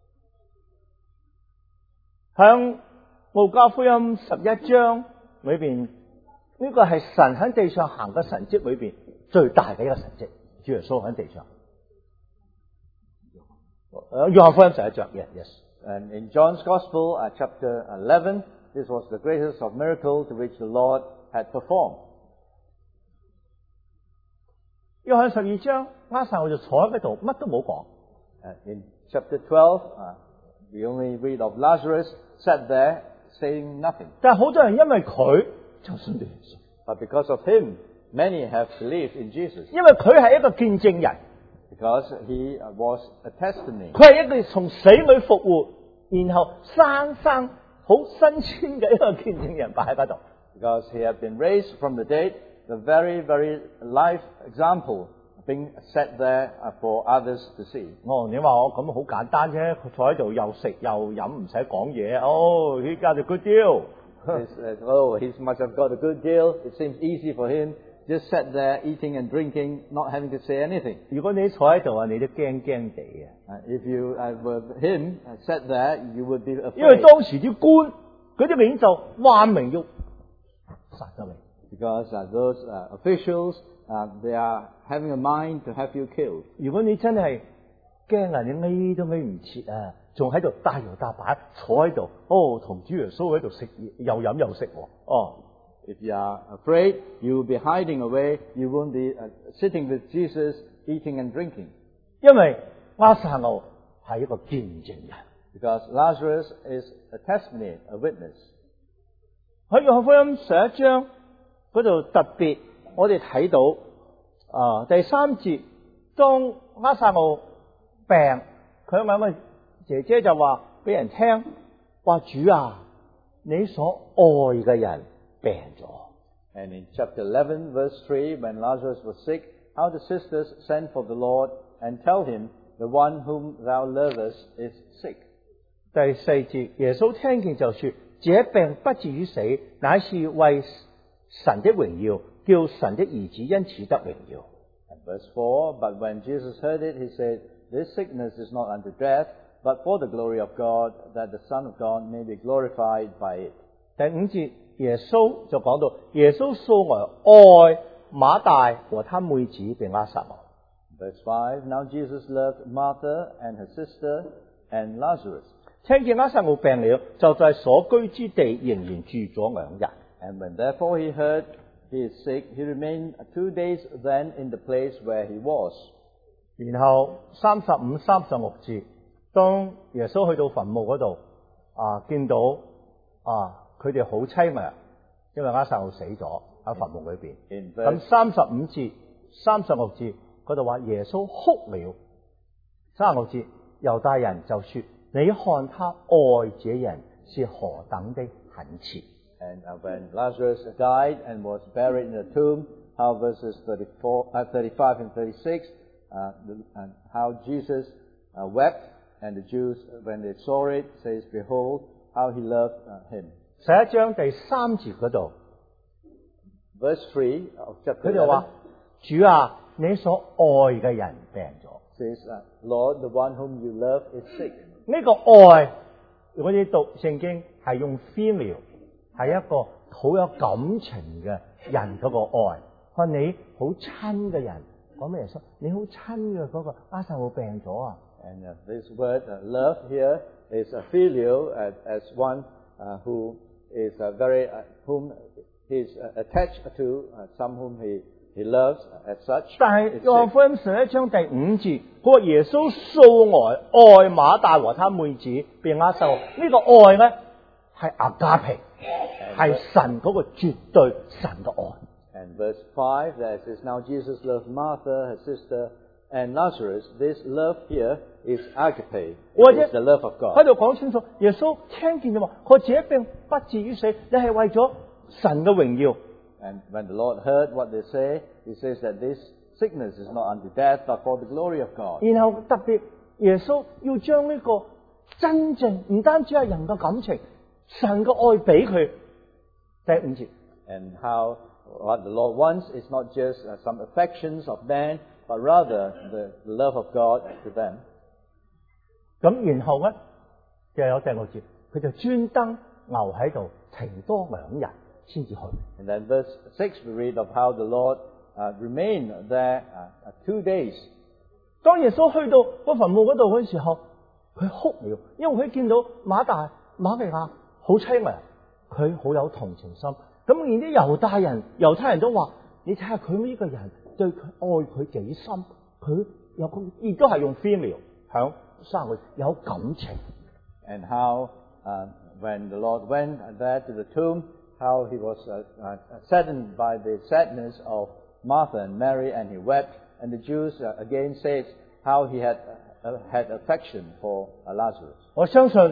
響路加福音11章裏邊，呢個係神喺地上行嘅神蹟裏邊最大嘅一個神蹟，主耶穌喺地上。約翰福音11章 ，yes。 And in John's Gospel, chapter 11, this was the greatest of miracles to which the Lord had performed. 約翰12章，拉撒路就坐喺嗰度，乜都冇講。 In chapter 12, we only read of Lazarus sat there saying nothing. 但係好多人因為佢就信咗耶穌， But because of him, many have believed in Jesus, 因為佢係一個見證人， because he was a testimony. 佢係一個從死裏復活，然後生好新鮮嘅一個見證人擺喺嗰度。 Because he had been raised from the dead, the very, very life example being set there for others to see. 你話我咁好簡單啫，佢坐喺度又食又飲，唔使講嘢。Oh, he got a good deal. He must have got a good deal. It seems easy for him. Just sat there eating and drinking, not having to say anything. 如果你坐喺度啊，你都驚驚地嘅。 If you were him, sat there, you would be 因為 afraid. 當時啲官嗰啲領袖話明要殺咗你。 Because those officials, they are having a mind to have you killed. 如果你真係驚啊，你翳都翳唔切啊，仲喺度大搖大擺坐喺度，同主耶穌喺度食又飲又食喎。 If you are afraid, you will be hiding away. You won't be sitting with Jesus, eating and drinking. 因為拉撒路係一個見證人。 Because Lazarus is a testimony, a witness. 喺約翰福音11章嗰度特別，我哋睇到第3節，當拉撒路病，佢兩個姐姐就話俾人聽，話主啊，你所愛嘅人病咗。 And in chapter 11, verse 3, when Lazarus was sick, how the sisters sent for the Lord and tell him, the one whom thou lovest is sick. 第4節，耶穌聽見就說：這病不至於死，乃是為神的榮耀，叫神的兒子因此得榮耀。 And verse 4, but when Jesus heard it, he said, this sickness is not unto death, but for the glory of God, that the Son of God may be glorified by it. 第5節，耶穌就講到，耶穌素來愛馬大和他妹子並拉撒路。 Verse 5, now Jesus loved Martha and her sister and Lazarus. 聽見拉撒路病了，就在所居之地仍然住咗2日。 And when therefore he heard he is sick, he remained 2 days then in the place where he was. 然後35、36節，當耶穌去到墳墓嗰度，見到佢哋好凄涼，因為拉撒路死咗喺墳墓裏邊。咁35節、36節嗰度話耶穌哭了。36節，猶大人就說：你看他愛這人是何等的懇切。 And when Lazarus died and was buried in the tomb, how verses 35 and 36, and how Jesus wept, and the Jews, when they saw it, says, behold, how he loved him. 11章第3節嗰度， Verse 3 of chapter 佢就話：主啊，你所愛嘅人病咗。 says, Lord, the one whom you love is sick. 呢個愛，如果你讀聖經係用 filial， 係一個好有感情嘅人嗰個愛。話你好親嘅人，講咩耶穌？你好親嘅嗰個拉撒路病咗啊！ And this word love here is filial, as one who is whom he is attached to, some whom he He loves as such. 但係 It's 約翰 sick. 福音11章第5節，佢話耶穌素愛馬大和他妹子便拉撒路，呢個愛咧係阿加皮，係神嗰個絕對神嘅愛。 And verse 5 there says, Now Jesus loved Martha, her sister, and Lazarus. This love here is agape. Or It is the love of 喺 God. 度講清楚，耶穌聽見就話：佢這病不至於死，你係為咗神嘅榮耀。 And when the Lord heard what they say, He says that this sickness is not unto death, but for the glory of God. 然後特別耶穌要將呢個真正唔單止係人嘅感情，神嘅愛俾佢。第5節。 And how what the Lord wants is not just some affections of man, but rather the love of God to them. 咁然後咧就有第6節，佢就專登留喺度停多2日先至去。 And then verse 6 we read of how the Lord remained there 2 days. 當耶穌去到個墳墓嗰度嗰時候，佢哭了，因為佢見到馬利亞好凄涼，佢好有同情心。咁連啲猶太人都話：你睇下佢呢個人對佢愛佢幾深，佢有個亦都係用 female 響生佢有感情。 And how when the Lord went there to the tomb, how he was saddened by the sadness of Martha and Mary, and he wept. And the Jews again said how he had affection for Lazarus. 我相信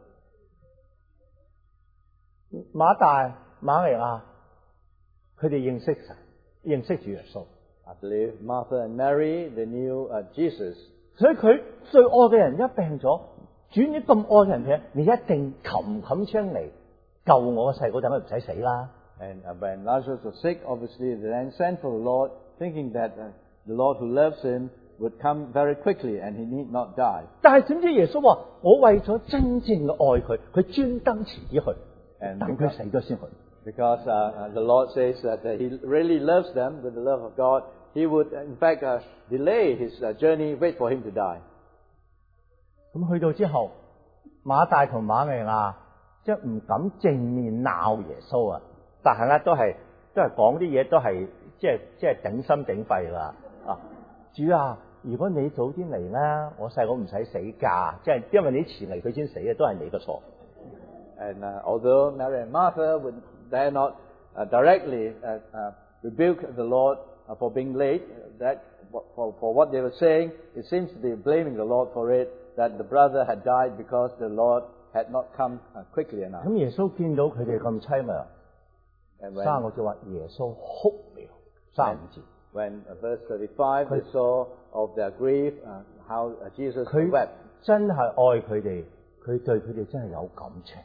馬利亞佢哋認識神，認識主耶穌， I believe Martha and Mary, they knew Jesus. 所以佢最愛嘅人一病咗，主你咁愛嘅人嘅，你一定冚槍嚟救我個細佬仔，佢唔使死啦。 And when Lazarus was sick, obviously they then sent for the Lord, thinking that the Lord who loves him would come very quickly and he need not die. 但係點知耶穌話：我為咗真正嘅愛佢，佢專登遲啲去， And 等佢死咗先去。 Because the Lord says that He really loves them with the love of God, He would in fact delay His journey, wait for him to die. 咁去到之後，馬大同馬利亞即係唔敢正面鬧耶穌啊，但係咧都係講啲嘢都係即係頂心頂肺啦。啊，主啊，如果你早啲嚟咧，我細佬唔使死㗎，即係因為你遲嚟佢先死嘅，都係你嘅錯。 And although Mary and Martha would dare not directly rebuke the Lord for being late, that for what they were saying, it seems to be blaming the Lord for it, that the brother had died because the Lord had not come quickly enough. 咁耶穌見到佢哋咁凄涼 And ，35就話耶穌哭了，35節。 when verse 35 they saw of their grief, how Jesus 佢 wept. 真係愛佢哋，佢對佢哋真係有感情。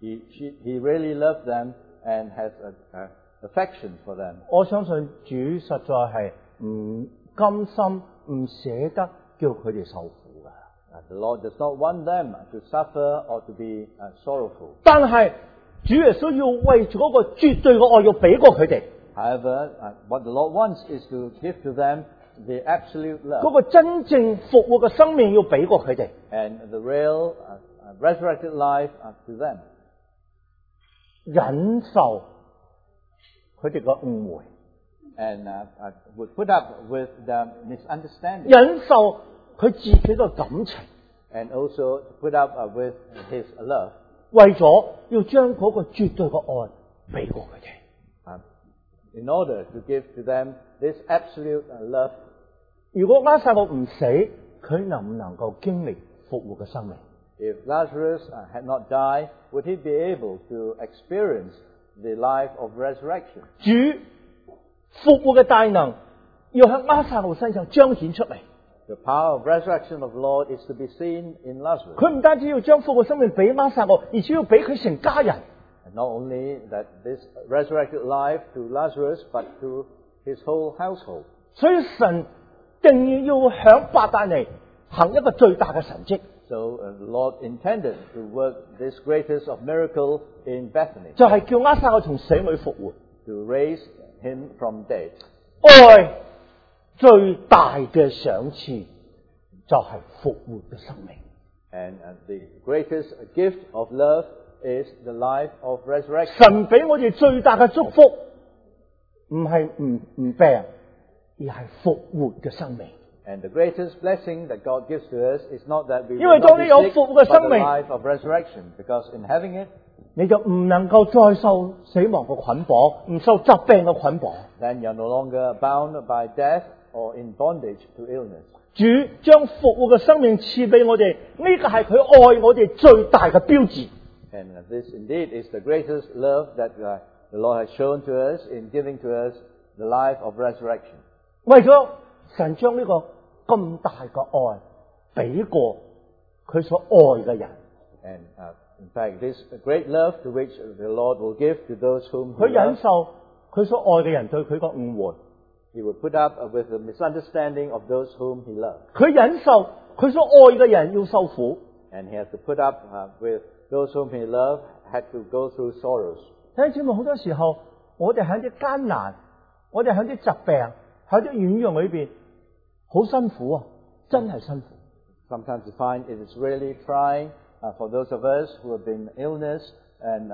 He really loved them and has affection for them. 我相信主實在係唔甘心、唔捨得叫佢哋受苦噶。 The Lord does not want them to suffer or to be sorrowful. 但係主耶穌要為咗嗰個絕對嘅愛，要俾過佢哋。 However, what the Lord wants is to give to them the absolute 嗰 love 個真正復活嘅生命要俾過佢哋。 and the real resurrected life to them. 忍受佢哋嘅誤會， And would put up with the misunderstanding 忍受佢自己嘅感情， and also put up with His love. 為咗要將嗰個絕對嘅愛俾過佢哋。 In order to give to them this absolute love. 如果拉撒路唔死，佢能唔能夠經歷復活嘅生命？ If Lazarus had not died, would he be able to experience the life of resurrection? 主復活嘅大能要喺拉撒路身上彰顯出嚟。 The power of resurrection of the Lord is to be seen in Lazarus. 佢唔單止要將復活生命俾拉撒路，而且要俾佢成家人。 And not only that this resurrected life to Lazarus, but to his whole household. 所以神定要響伯大尼行一個最大嘅神蹟， So the Lord intended to work this greatest of miracle in Bethany, 就係叫拉撒路從死裏復活。 to raise him from dead. 愛最大嘅賞賜就係復活嘅生命。 And the greatest gift of love is the life of resurrection. 神俾我哋最大嘅祝福，唔係唔病， 而係復活嘅生命。 And the greatest blessing that God gives to us is not that we 因為 will 當 not 你 be 有 sick, 復活嘅 but 生 the 命， life of resurrection. Because in having it, 你就唔能夠再受死亡嘅捆綁，唔受疾病嘅捆綁。 then you're no longer bound by death or in bondage to illness. 主將復活嘅生命賜俾我哋，呢個係佢愛我哋最大嘅標誌。 And this indeed is the greatest love that the Lord has shown to us in giving to us the life of resurrection. 為咗神將呢個咁大嘅愛俾過佢所愛嘅人， And in fact, this great love to which the Lord will give to those whom 佢 He 忍 loves, 受佢所愛嘅人對佢個誤會， He will put up with the misunderstanding of those whom He loves. 佢忍受佢所愛嘅人要受苦。 And He has to put up with those whom He loves had to go through sorrows. 弟兄姊妹，好多時候我哋喺啲艱難，我哋喺啲疾病，喺啲軟弱裏邊，好辛苦啊！真係辛苦。 Sometimes you find it is really trying for those of us who have been illness and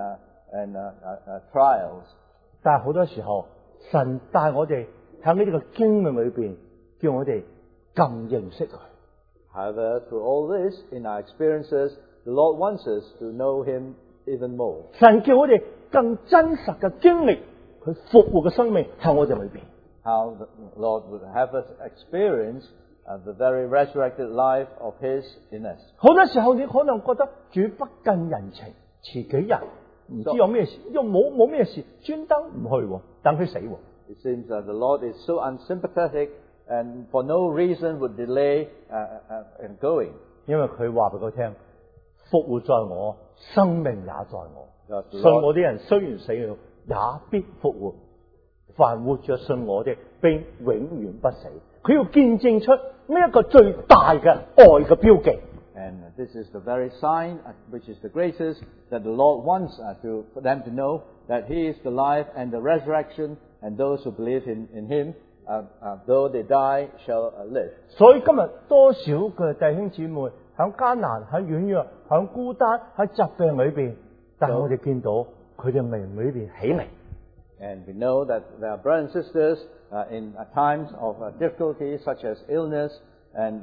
trials. 但係好多時候，神帶我哋喺呢啲嘅經歷裏邊，叫我哋更認識佢。 However, through all this, in our experiences, the Lord wants us to know Him even more. 神叫我哋更真實嘅經歷佢復活嘅生命喺我哋裏邊。 How the Lord would have us experience the very resurrected life of His in us. 好多時候你可能覺得主不近人情，遲幾日唔知有咩事，又冇咩事，專登唔去喎，等佢死喎。 It seems that the Lord is so unsympathetic and for no reason would delay in going. 因為佢話俾佢聽，復活在我，生命也在我。 Because the 信 Lord, 我啲人雖然死了，也必復活。凡活着信我的，並永遠不死。佢要見證出呢一個最大嘅愛嘅標記。 and this is the very sign which is the greatest that the Lord wants for them to know that He is the life and the resurrection, and those who believe in Him, though they die, shall live. 所以今日多少嘅弟兄姊妹喺艱難、喺軟弱、喺孤單、喺疾病裏邊，但係我哋見到佢哋命裏邊起嚟。 And we know that there are brothers and sisters in times of difficulty such as illness and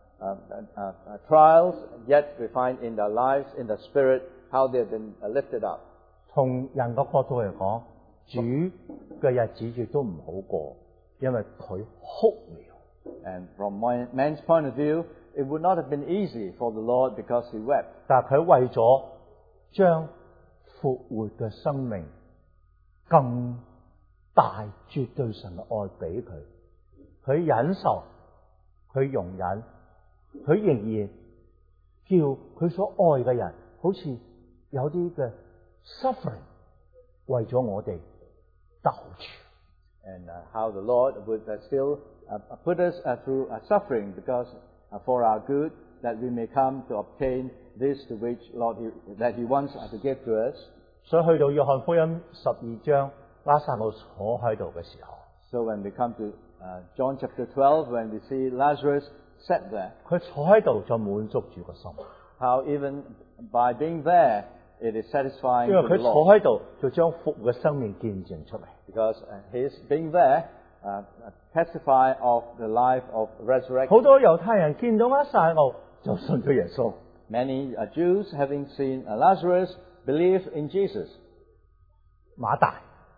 trials, yet we find in their lives, in the spirit, how they've been lifted up. 從人嘅角度嚟講，主嘅日子亦都唔好過，因為佢哭了。 And from man's point of view, it would not have been easy for the Lord because He wept. 但係佢為咗將復活嘅生命更大絕對神嘅愛俾佢，佢忍受，佢容忍，佢仍然叫佢所愛嘅人好似有啲嘅 suffering， 為咗我哋得好處。 And how the Lord would still put us through suffering because for our good, that we may come to obtain this to which that He wants to give to us. 所以去到約翰福音12章，拉撒路坐喺度嘅時候， So when we come to John chapter 12, when we see Lazarus sat there, 佢坐喺度就滿足住個心， how even by being there, it is satisfying 因為 to the 佢坐 Lord. 喺度就將復活嘅生命見證出嚟。 Because His being there testify of the life of resurrection. 好多猶太人見到拉撒路就信咗耶穌。 Many Jews, having seen Lazarus, believe in Jesus. 馬大，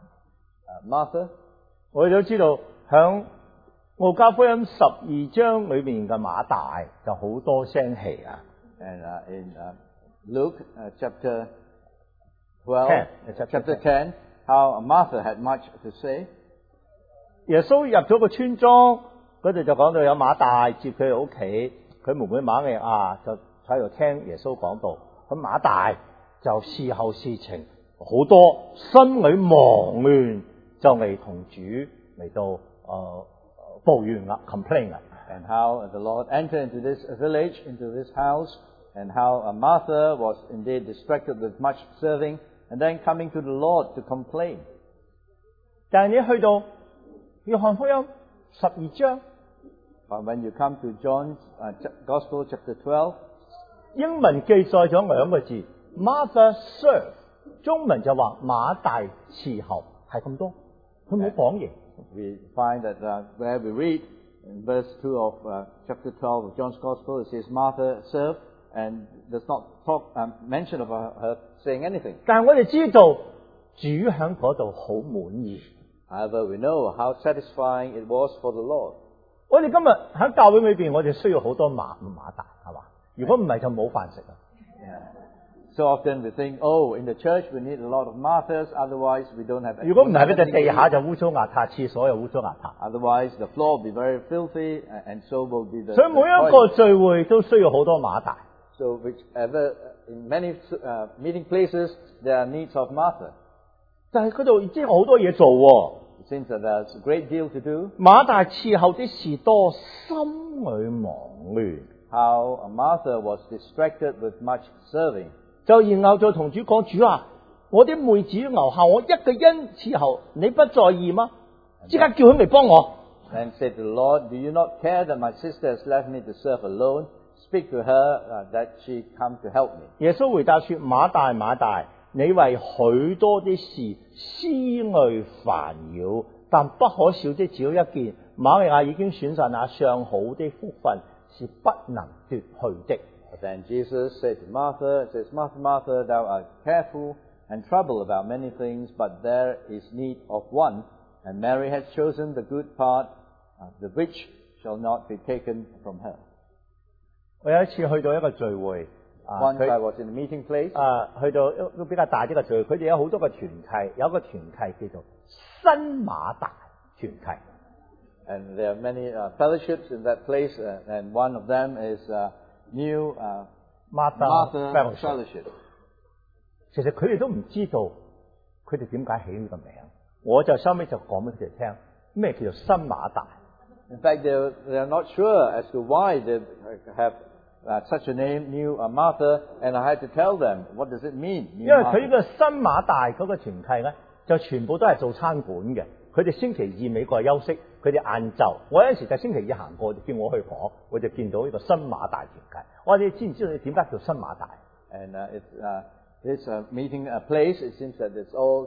Martha, 我哋都知道響路加福音12章裏面嘅馬大就好多聲氣啊。 and in Luke chapter 12, chapter chapter 10, how Martha had much to say. 耶穌入咗個村莊嗰度就講到有馬大接佢去屋企，佢妹妹瑪利亞就喺度聽耶穌講道。咁馬大就事後事情好多，心裏忙亂，就嚟同主嚟到抱怨啦 ，complain 啦。 And how the Lord entered into this village, into this house, and how Martha was indeed distracted with much serving, and then coming to the Lord to complain. 但係你去到約翰福音12章， But when you come to John's Gospel chapter 12, 英文記載咗兩個字 Martha serve， 中文就話馬大伺候，係咁多，佢冇講嘢。 We find that where we read in verse 2 of chapter 12 of John's Gospel, it says Martha served and does not mention of her saying anything. 但係我哋知道主喺嗰度好滿意。 However, we know how satisfying it was for the Lord. 我哋今日喺教會裏邊，我哋需要好多馬大，係嘛？如果唔係就冇飯食啊！ So often we think, oh, in the church we need a lot of Marthas, otherwise we don't have. 如果唔係，嗰隻地下就污糟邋遢，廁所又污糟邋遢。 Otherwise the floor will be very filthy, and so will be the. 所以每一個聚會都需要好多馬大。 So whichever in many meeting places there are needs of Martha. 但係嗰度即係好多嘢做喎。 It seems that there's a great deal to do. 馬大伺候的事多，心裏忙亂。 How Martha was distracted with much serving. 就然後就同主講：主啊，我啲妹子留下我一個人伺候，你不在意嗎？即刻叫佢嚟幫我。 And said to the Lord, do you not care that my sister has left me to serve alone? Speak to her that she come to help me. 耶穌回答說：馬大馬大，你為許多的事思慮煩擾，但不可少的只有一件。瑪利亞已經選擇那上好的福分，是不能奪去的。 But then Jesus said to Martha, says, Martha, Martha, thou art careful and troubled about many things, but there is need of one. And Mary has chosen the good part, the which shall not be taken from her. 我有一次去到一個聚會， Once I was in a meeting place. 去到一個比較大啲嘅聚會，佢哋有好多個團契，有一個團契叫做新馬大團契。 And there are many fellowships in that place, and one of them is New Martha Fellowship. 其實佢哋都唔知道佢哋點解起呢個名，我就收尾就講俾佢哋聽咩叫做新馬大。 In fact, they are not sure as to why they have such a name, New Martha, and I had to tell them what does it mean. 因為佢呢個新馬大嗰個團契咧，就全部都係做餐館嘅。佢哋星期二美國休息，佢哋晏晝。我有陣時就星期二行過，叫我去講，我就見到呢個新馬大團契。我話你知唔知道你點解叫新馬大？ And this meeting place, it seems that it's all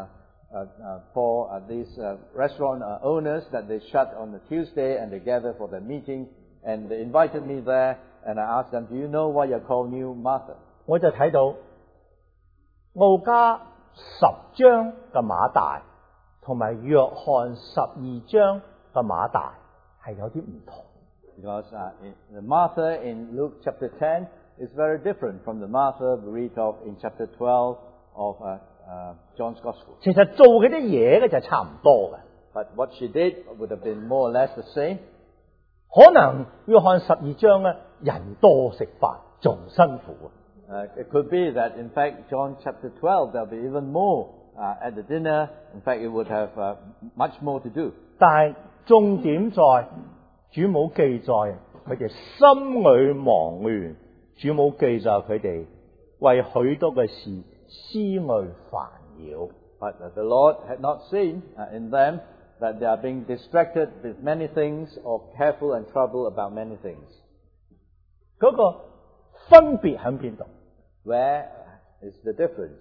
for these restaurant owners that they shut on the Tuesday and they gather for their meeting. And they invited me there, and I asked them, do you know why you're called New Martha? 我就睇到路加10章嘅馬大，同埋約翰12章嘅馬大係有啲唔同。 Because the Martha in Luke chapter 10 is very different from the Martha we read of in chapter 12 of John's Gospel. 其實做嗰啲嘢咧就差唔多嘅。 But what she did would have been more or less the same. 可能約翰12章咧人多食飯仲辛苦。 It could be that in fact John chapter 12 there'll be even more at the dinner. In fact, it would have much more to do. 但係重點在主冇記載佢哋心裏忙亂，主冇記載佢哋為許多嘅事思慮煩擾。 But the Lord had not seen in them that they are being distracted with many things or careful and troubled about many things. 嗰個分別喺邊度？ Where is the difference?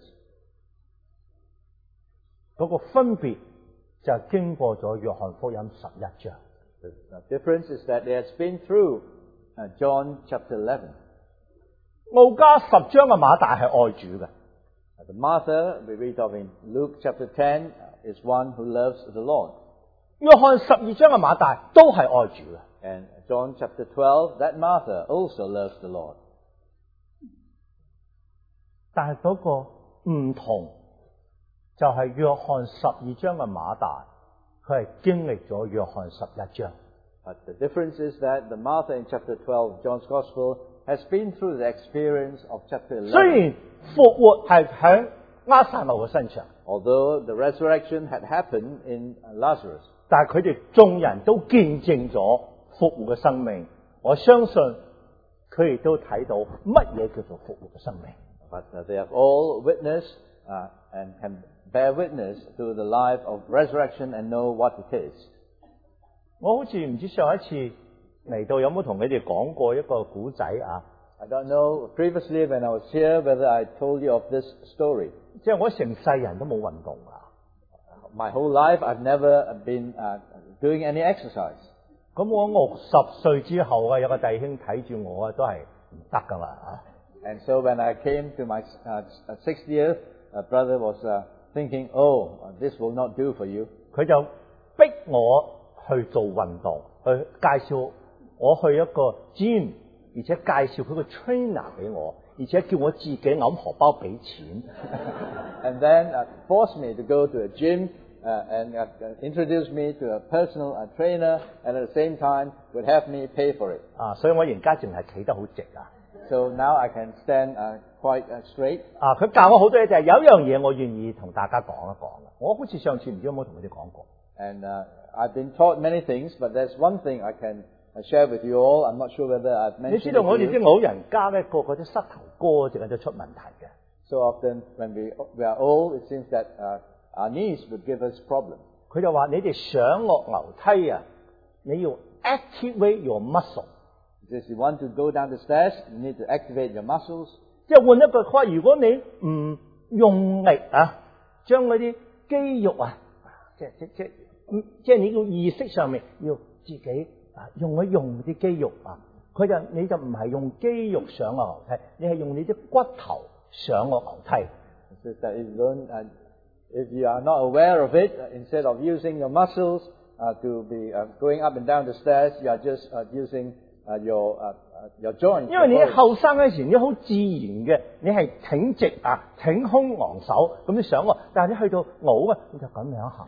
嗰個分別就係經過咗約翰福音11章。 The difference is that it has been through John chapter 11. 路加10章嘅馬大係愛主嘅。 The Martha we read of in Luke chapter 10 is one who loves the Lord. 約翰12章嘅馬大都係愛主嘅。 And John chapter 12, that Martha also loves the Lord. 但係嗰個唔同就係約翰12章嘅馬大，佢係經歷咗約翰11章。 But the difference is that the Martha in chapter 12 of John's Gospel has been through the experience of chapter 11. 雖然復活係喺拉撒路嘅身上， Although the resurrection had happened in Lazarus. 但係佢哋眾人都見證咗復活嘅生命。我相信佢哋都睇到乜嘢叫做復活嘅生命。 But they have all witnessed and can bear witness to the life of resurrection and know what it is. 我好似唔知上一次嚟到有冇同你哋講過一個古仔啊？ I don't know previously when I was here whether I told you of this story. 即係我成世人都冇運動啊！ my whole life I've never been doing any exercise. 咁我60歲之後啊，有個弟兄睇住我啊，都係唔得噶啦 And so when I came to my 60th, brother was thinking, oh, this will not do for you. 佢就逼我去做運動，去介紹我去一個 gym， 而且介紹佢個 trainer 俾我，而且叫我自己揞荷包俾錢。 And then forced me to go to a gym and introduced me to a personal trainer, and at the same time would have me pay for it. 所以我而家淨係企得好直啊。 So now I can stand quite straight. 佢教我好多嘢，就係有一樣嘢我願意同大家講一講嘅。我好似上次唔知有冇同佢哋講過。 And I've been taught many things, but there's one thing I can share with you all. I'm not sure whether I've 你 mentioned 知 it 道我 to 哋 you. 啲老人家咧，個個啲膝頭哥淨係都出問題嘅。 So often when we are old, it seems that our knees would give us problems. 佢就話：你哋上落樓梯啊，你要 activate your muscle。 It says you want to go down the stairs, you need to activate your muscles. 即係換一句話，如果你唔用力啊，將嗰啲肌肉啊，即係你要意識上面要自己用啲肌肉啊，你就唔係用肌肉上落樓梯，你係用你啲骨頭上落樓梯。 It says that if you are not aware of it, instead of using your muscles to be going up and down the stairs, you are just using your joints. 因為你後生嗰時，你好自然嘅，你係挺直挺胸昂首咁你上落，但係你去到老啊，你就咁樣行。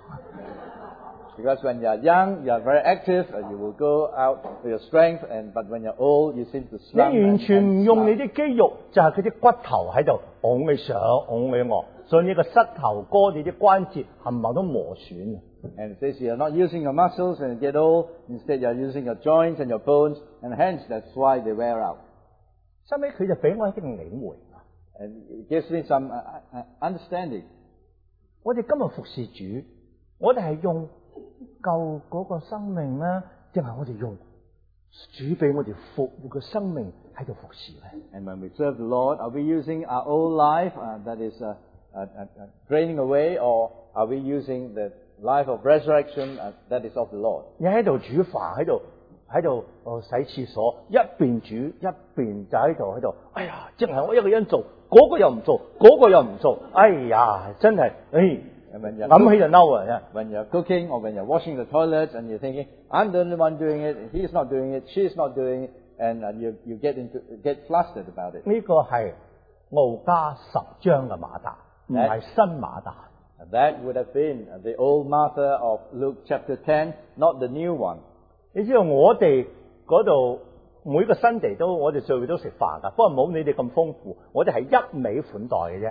Because when you are young, you are very active, you will go out with your strength, but when you're old, you seem to 你 slump. 完全唔用你啲肌肉，就係佢啲骨頭喺度拱你上，拱你落，所以你個膝頭哥、你啲關節冚唪唥都磨損。 And it says you're not using your muscles when you get old, instead you're using your joints and your bones, and hence that's why they wear out. 收尾佢就俾我一啲領會。 And it gives me some understanding. 我哋今日服侍主，我哋係用舊嗰個生命咧，定係我哋用主俾我哋復活嘅生命喺度服侍咧？ And when we serve the Lord, are we using our old life that is draining away, or are we using the life of resurrection that is of the Lord? 你喺度煮飯，喺度洗廁所，一邊煮一邊就喺度，哎呀，淨係我一個人做，嗰個又唔做，嗰個又唔做，哎呀，真係， And when you're 諗起就嬲啊！ when you're cooking or when you're washing the toilets and you're thinking, I'm the only one doing it, he's not doing it, she's not doing it, and you get flustered about it. 呢個係路加10章嘅馬大，唔係新馬大。 And that would have been the old Martha of Luke chapter 10, not the new one. 你知道我哋嗰度每個新地都我哋聚會都食飯㗎，不過冇你哋咁豐富，我哋係一味款待嘅啫。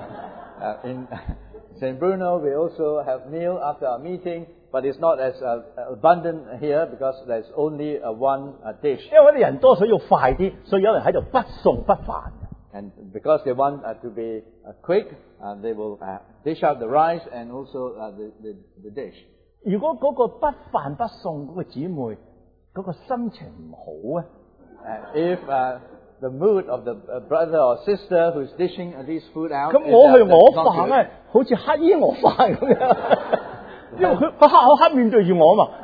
In St. Bruno, we also have meal after our meeting, but it's not as abundant here because there's only one dish. 因為我哋人多，所以要快啲，所以有人喺度不餸不飯。 And because they want to be quick, they will dish out the rice and also the dish. 如果嗰個不飯不餸嗰個姊妹嗰個心情唔好啊， If the mood of the brother or sister who's dishing this food out, 咁我去我飯咧，好似乞衣我飯咁樣，因為佢黑口黑面對住我嘛。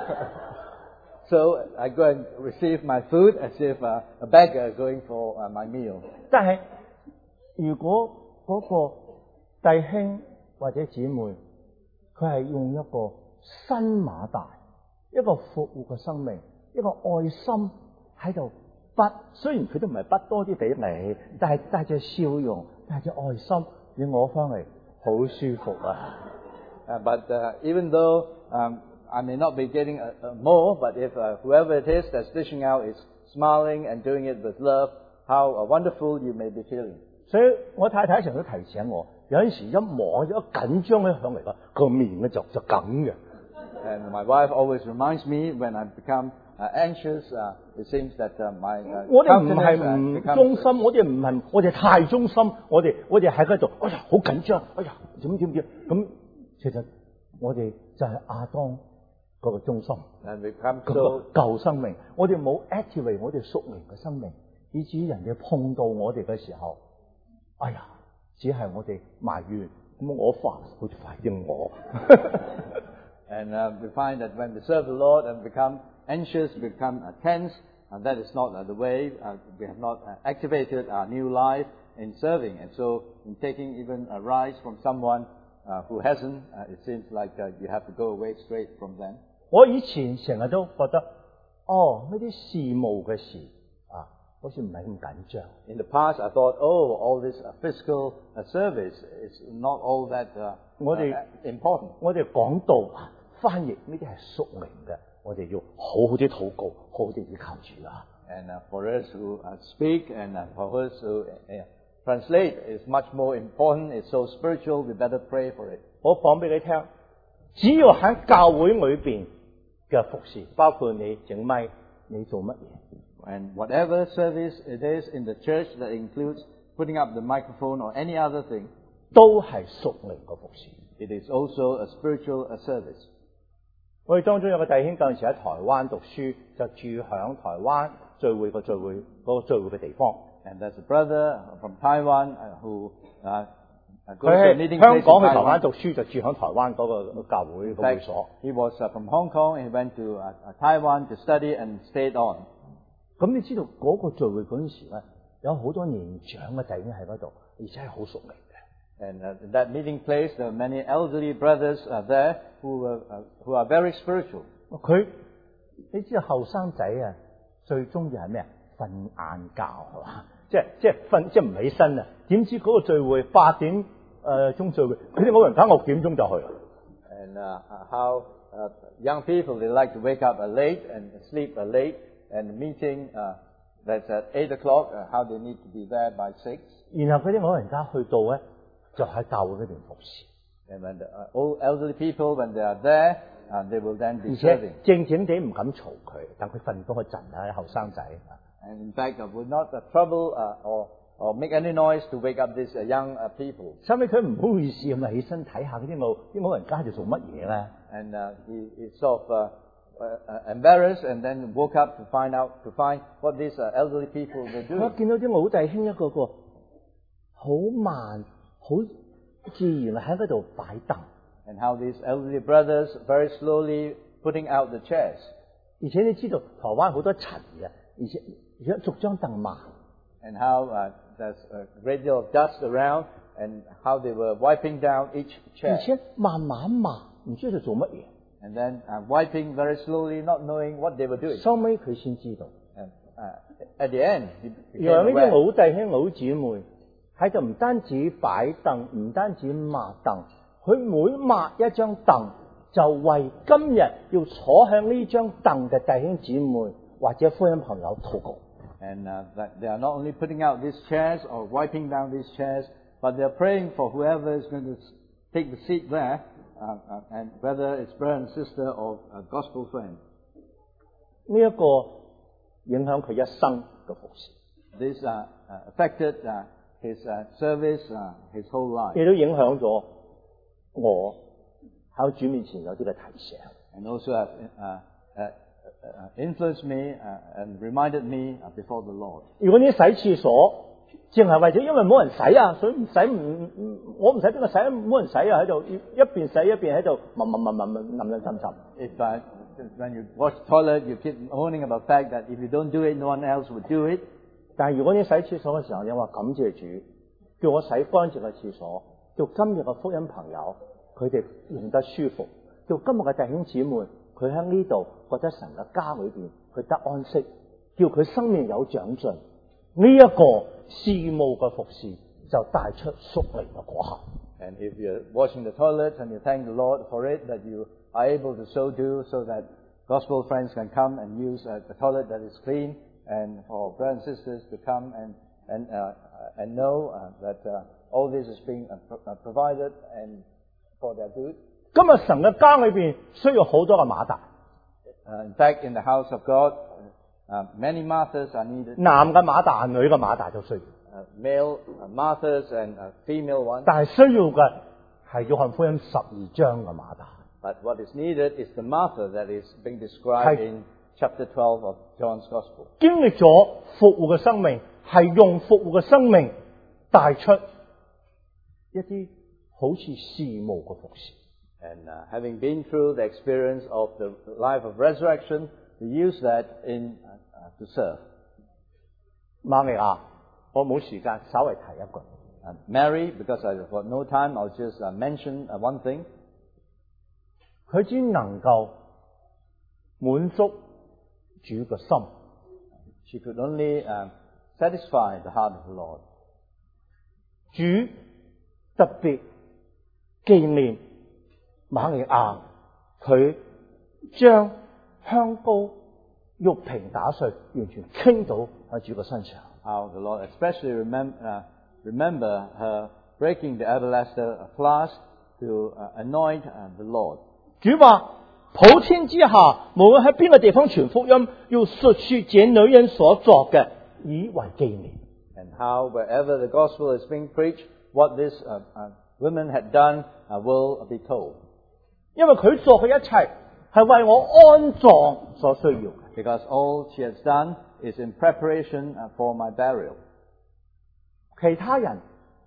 So I go and receive my food as if a beggar going for my meal. 但係如果嗰個弟兄或者姊妹，佢係用一個新馬大，一個復活嘅生命，一個愛心喺度筆，雖然佢都唔係筆多啲俾你，但係帶住笑容，帶住愛心，你攞翻嚟好舒服啊！ But even though I may not be getting more, but if whoever it is that's dishing out is smiling and doing it with love, how wonderful you may be feeling. 所以我太太成日都提醒我，有陣時一忙一緊張起上嚟啦，個面咧就梗嘅。 And my wife always reminds me when I become anxious, it seems that my 我哋唔係 countenance 唔 becomes 忠心，我哋唔係我哋太忠心，我哋喺嗰度，哎呀好緊張，哎呀點咁，其實我哋就係亞當嗰個忠心， and become 嗰 so 個舊生命，我哋冇 activate 我哋屬靈嘅生命，以至於人哋碰到我哋嘅時候，哎呀，只係我哋埋怨， 咁我好似反應我。 And we find that when we serve the Lord and become anxious, become tense, that is not the way. We have not activated our new life in serving. And so in taking even a rise from someone who hasn't, it seems like you have to go away straight from them. 我以前成日都覺得，呢啲事務嘅事好似唔係咁緊張。 In the past, I thought, all this physical service is not all that important. 我哋講道翻譯呢啲係屬靈嘅，我哋要好好啲禱告，好好啲依靠主啦。 And for us who speak and for us who translate is much more important. It's so spiritual. We better pray for it. 我講俾你聽，只要喺教會裏邊嘅服侍，包括你整咪，你做乜嘢？ And whatever service it is in the church that includes putting up the microphone or any other thing, 都係屬靈嘅服侍。 it is also a spiritual service. 我哋當中有個弟兄嗰陣時喺台灣讀書，就住響台灣聚會嘅地方。 And there's a brother from Taiwan who goes to 佢 a 喺 meeting 香 place 港 in 去台灣 Taiwan. 讀書，就住響台灣嗰個教會 In 嘅會 fact, 所。 he was from Hong Kong. He went to Taiwan to study and stayed on. 咁你知道嗰個聚會嗰陣時咧，有好多年長嘅弟兄喺嗰度，而且係好熟嚟嘅。 And in that meeting place, there were many elderly brothers there who are very spiritual. 你知道後生仔最中意係咩？瞓晏覺係嘛？即係唔起身啊！點知嗰個聚會8點鐘聚會，佢啲老人家6點鐘就去啦。 And how young people, they like to wake up late and sleep late. And the meeting that's at 8 o'clock, how they need to be there by 6. 然後嗰啲老人家去到咧，就喺教會嗰邊服侍。 And when the old elderly people, when they are there, they will then 而 be 且 serving. 靜靜地唔敢嘈佢，等佢瞓多一陣啦，後生仔。 And in fact, would not trouble or make any noise to wake up these young people. 收尾佢唔好意思咁啊，起身睇下嗰啲老人家喺度做乜嘢咧？ And he sort of embarrassed and then woke up to find what these elderly people were 我 doing. 見到啲老弟兄一個個好慢、好自然喺嗰度擺凳， And how these elderly brothers very slowly putting out the chairs. 而且你知道台灣好多塵嘅，而且逐張凳抹， And how there's a great deal of dust around, and how they were wiping down each 而 chair. 且慢慢抹，唔知佢做乜嘢。 And then wiping very slowly, not knowing what they were doing. 收尾佢先知道， And at the end, he 原來 became 呢啲 aware. 老弟兄老姊妹喺度唔單止擺凳，唔單止抹凳，佢每抹一張凳，就為今日要坐響呢張凳嘅弟兄姊妹或者福音朋友禱告。 And that they are not only putting out these chairs or wiping down these chairs, but they are praying for whoever is going to take the seat there, and whether it's brother and sister or a gospel friend. 呢一個影響佢一生嘅服侍， This affected his service, his whole life, 亦都影響咗我喺主面前有啲嘅提醒。 and also have influenced me and reminded me before the Lord. 如果你洗廁所，淨係為咗因為冇人洗啊，所以我唔使邊個洗，冇人洗啊，喺度一邊洗一邊喺度冧浸浸。 If when you wash the toilet, you keep moaning about the fact that if you don't do it, no one else would do it. 但係如果你洗廁所嘅時候，你話感謝主，叫我洗乾淨嘅廁所，叫今日嘅福音朋友佢哋用得舒服，叫今日嘅弟兄姊妹佢喺呢度覺得神嘅家裏邊佢得安息，叫佢生命有長進，呢一個事務嘅服侍就帶出屬靈嘅果效。 And if you're washing the toilet and you thank the Lord for it, that you are able to so do, so that gospel friends can come and use the toilet that is clean, and for brothers and sisters to come and know that all this is being provided and for their good. 今日神嘅家裏邊需要好多嘅馬達， In fact, in the house of God, many Marthas are needed. 男嘅馬達、女嘅馬達都需要， Male Marthas and female ones. 但係需要嘅係約翰福音12章嘅馬達。 But what is needed is the Martha that is being described in chapter 12 of John's Gospel. 經歷咗復活嘅生命，係用復活嘅生命帶出一啲好似事無嘅服侍。 And having been through the experience of the life of resurrection, we use that to serve. 瑪利亞，我冇時間，稍微提一句。 Mary, because I've got no time, I'll just mention one thing. 佢只能夠滿足主嘅心。 She could only satisfy the heart of the Lord. 主特別紀念瑪利亞，佢將香膏玉瓶打碎，完全傾倒喺主嘅身上。 How the Lord especially remember her breaking the alabaster flask to anoint the Lord. 主話：普天之下，無論喺邊個地方傳福音，要述說這女人所作嘅，以為紀念。 And how wherever the gospel is being preached, what this woman had done will be told. 因為佢做嘅一切係為我安葬所需要嘅。 Because all she has done is in preparation for my burial. 其他人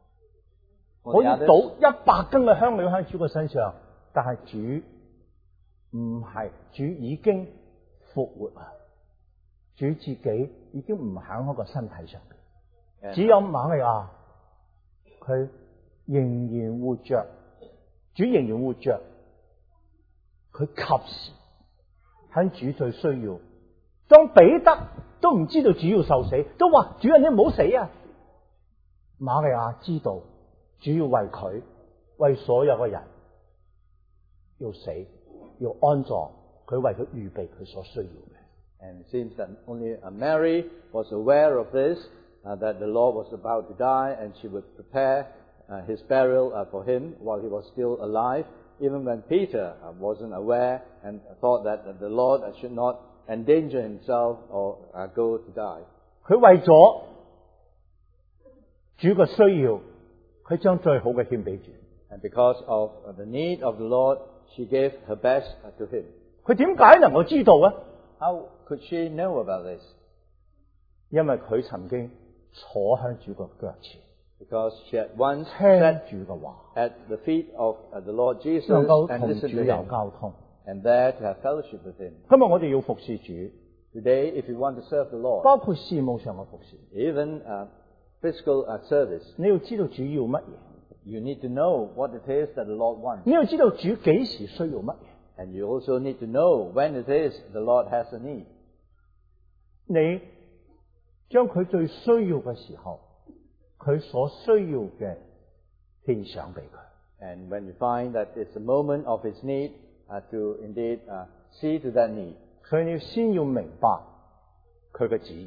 For 可以 the 倒 others, 100斤嘅香料喺主嘅身上，但係主唔係，主已經復活啦。主自己已經唔喺嗰個身體上邊，只有瑪利亞佢仍然活着，主仍然活着，佢及時喺主最需要。當彼得都唔知道主要受死，都話主人你唔好死啊！瑪利亞知道主要為佢，為所有嘅人要死，要安葬，佢為佢預備佢所需要嘅。 and it seems that only Mary was aware of this, that the Lord was about to die, and she would prepare his burial for him while he was still alive, even when Peter wasn't aware and thought that the Lord should not endanger himself or go to die. 佢為咗主嘅需要，佢將最好嘅獻俾主。 And because of the need of the Lord, she gave her best to him. 佢點解能夠知道咧？ How could she know about this? 因為佢曾經坐喺主嘅腳前， Because she had once 聽 sat 主嘅話， at the feet of the Lord Jesus 能夠 and 同 listened 主 to 有 him, 交通。 and there to have fellowship with him. 今日我哋要服侍主， Today, if you want to serve the Lord, 包括事務上嘅服侍， even physical service, 你要知道主要乜嘢， you need to know what it is that the Lord wants. 你要知道主幾時需要乜嘢。 And you also need to know when it is the Lord has a need. 你將佢最需要嘅時候，佢所需要嘅獻上俾佢。 And when you find that it's a moment of his need, to indeed see to that need. 所以你先要明白佢嘅旨意，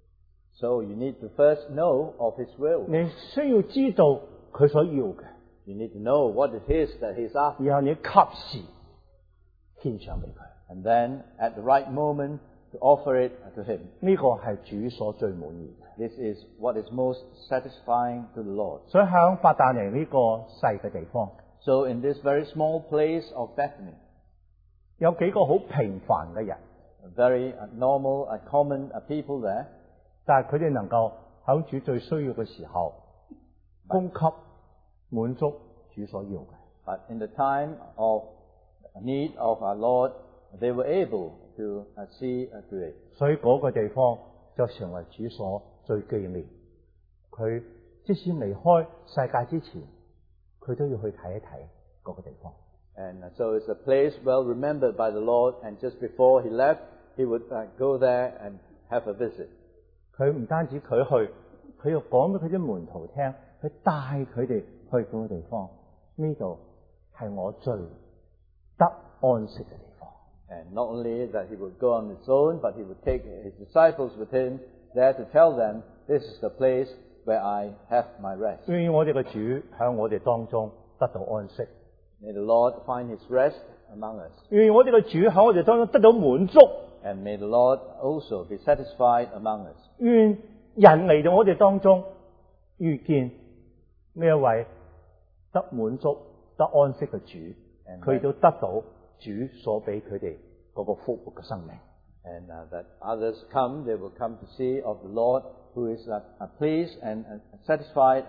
So you need to first know of his will. 你需要知道佢所要嘅， You need to know what it is that he's after. 然後你及時獻上俾佢。 And then, at the right moment, to offer it to him. 呢個係主所最滿意嘅。 This is what is most satisfying to the Lord. 所以喺伯大尼呢個細嘅地方， So in this very small place of Bethany, 有幾個好平凡嘅人， very normal, common people there, 但係佢哋能夠喺主最需要嘅時候，供給滿足主所要嘅。 but in the time of need of our Lord, they were able to see to it. 所以嗰個地方就成為主所最紀念。佢即使離開世界之前，佢都要去睇一睇嗰個地方。 And so it's a place well remembered by the Lord, and just before he left, he would go there and have a visit. 佢唔單止佢去，佢又講俾佢啲門徒聽，佢帶佢哋去嗰個地方。呢度係我最得安息嘅地方。 And not only that he would go on his own, but he would take his disciples with him there to tell them, this is the place where I have my rest. 願我哋嘅主喺我哋當中得到安息， May the Lord find his rest among us. 願我哋嘅主喺我哋當中得到滿足， And may the Lord also be satisfied among us. 願人嚟到我哋當中遇見呢一位得滿足、得安息嘅主，佢都得到主所俾佢哋嗰個復活嘅生命。 And that others come, they will come to see of the Lord who is pleased and satisfied and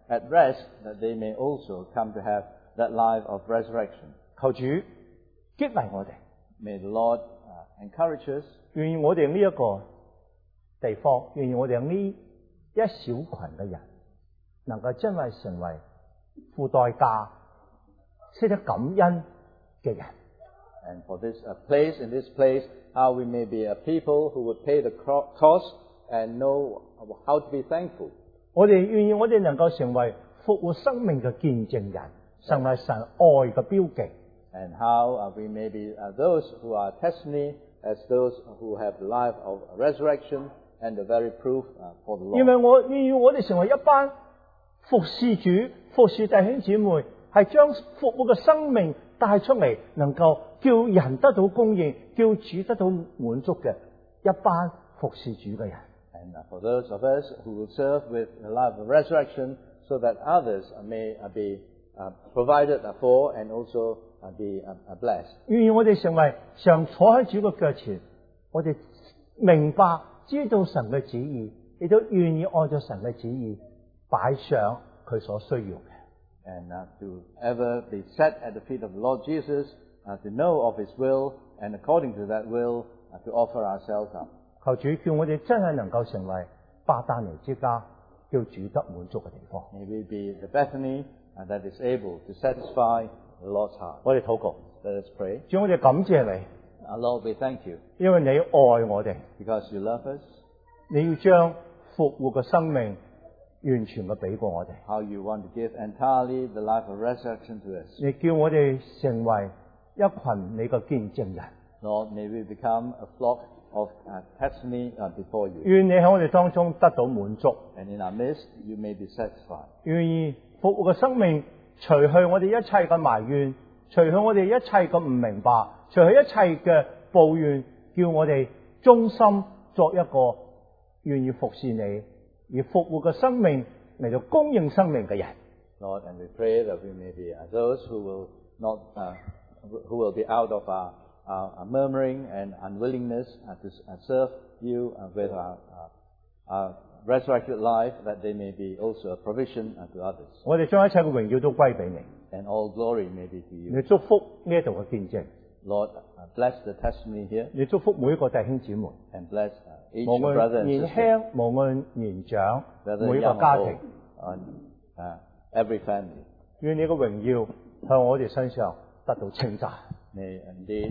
at rest, that they may also come to have that life of resurrection. 求主激勵我哋， May the Lord encourage us. 願意我哋呢一個地方，願意我哋呢一小群嘅人，能夠真係成為付代價、識得感恩嘅人。 And for this place, in this place, how we may be a people who would pay the cost and know how to be thankful. 我哋願意我哋能夠成為復活生命嘅見證人，成為神愛嘅標記。 And how we may be those who are testimony as those who have the life of resurrection and the very proof for the 因 Lord. 為我願意我哋成為一班服侍主、服侍弟兄姊妹，係將復活嘅生命帶出嚟，能夠叫人得到供應，叫主得到滿足嘅一班服侍主嘅人。 And for those of us who will serve with the life of resurrection, so that others may be provided for and also be blessed. 願意我哋成為常坐喺主嘅腳前，我哋明白知道神嘅旨意，亦都願意按照神嘅旨意擺上佢所需要嘅。 And to ever be set at the feet of the Lord Jesus, to know of His will, and according to that will, to offer ourselves up. 求主叫我哋真係能夠成為伯大尼之家，叫主得滿足嘅地方。 May we be the Bethany that is able to satisfy the Lord's heart. 我哋禱告， Let us pray. 主，我哋感謝你， Our Lord, we thank you 因為你愛我哋， because you love us, 你要將復活嘅生命完全嘅俾過我哋， how you want to give entirely the life of resurrection to us. 你叫我哋成為一群你嘅見證人。 Lord, may we become a flock of testimony before you. 願你喺我哋當中得到滿足， And in our midst, you may be satisfied. 願意復活嘅生命除去我哋一切嘅埋怨，除去我哋一切嘅唔明白，除去一切嘅抱怨，叫我哋忠心作一個願意服侍你而復活嘅生命嚟到供應生命嘅人。 Lord, and we pray that we may be those who will not, who will be out of our murmuring and unwillingness to serve you with our resurrected life, that they may be also a provision to others. 我哋將一切嘅榮耀都歸俾你， And all glory may be to 你 you. 祝福呢一度嘅見證， Lord, bless the testimony here 你祝福每一個弟兄姊妹， and bless each 無論 brother and 年 sister, 輕，無論年長， whether 每一個 young 家 or 庭 old, on every family. 願你嘅榮耀向我哋身上得到稱讚。 May indeed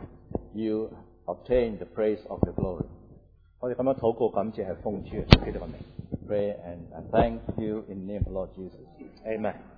you obtain the praise of your glory. 我哋咁樣禱告感謝係奉主基督嘅名 Pray and thank you in the name of the Lord Jesus. ，Amen。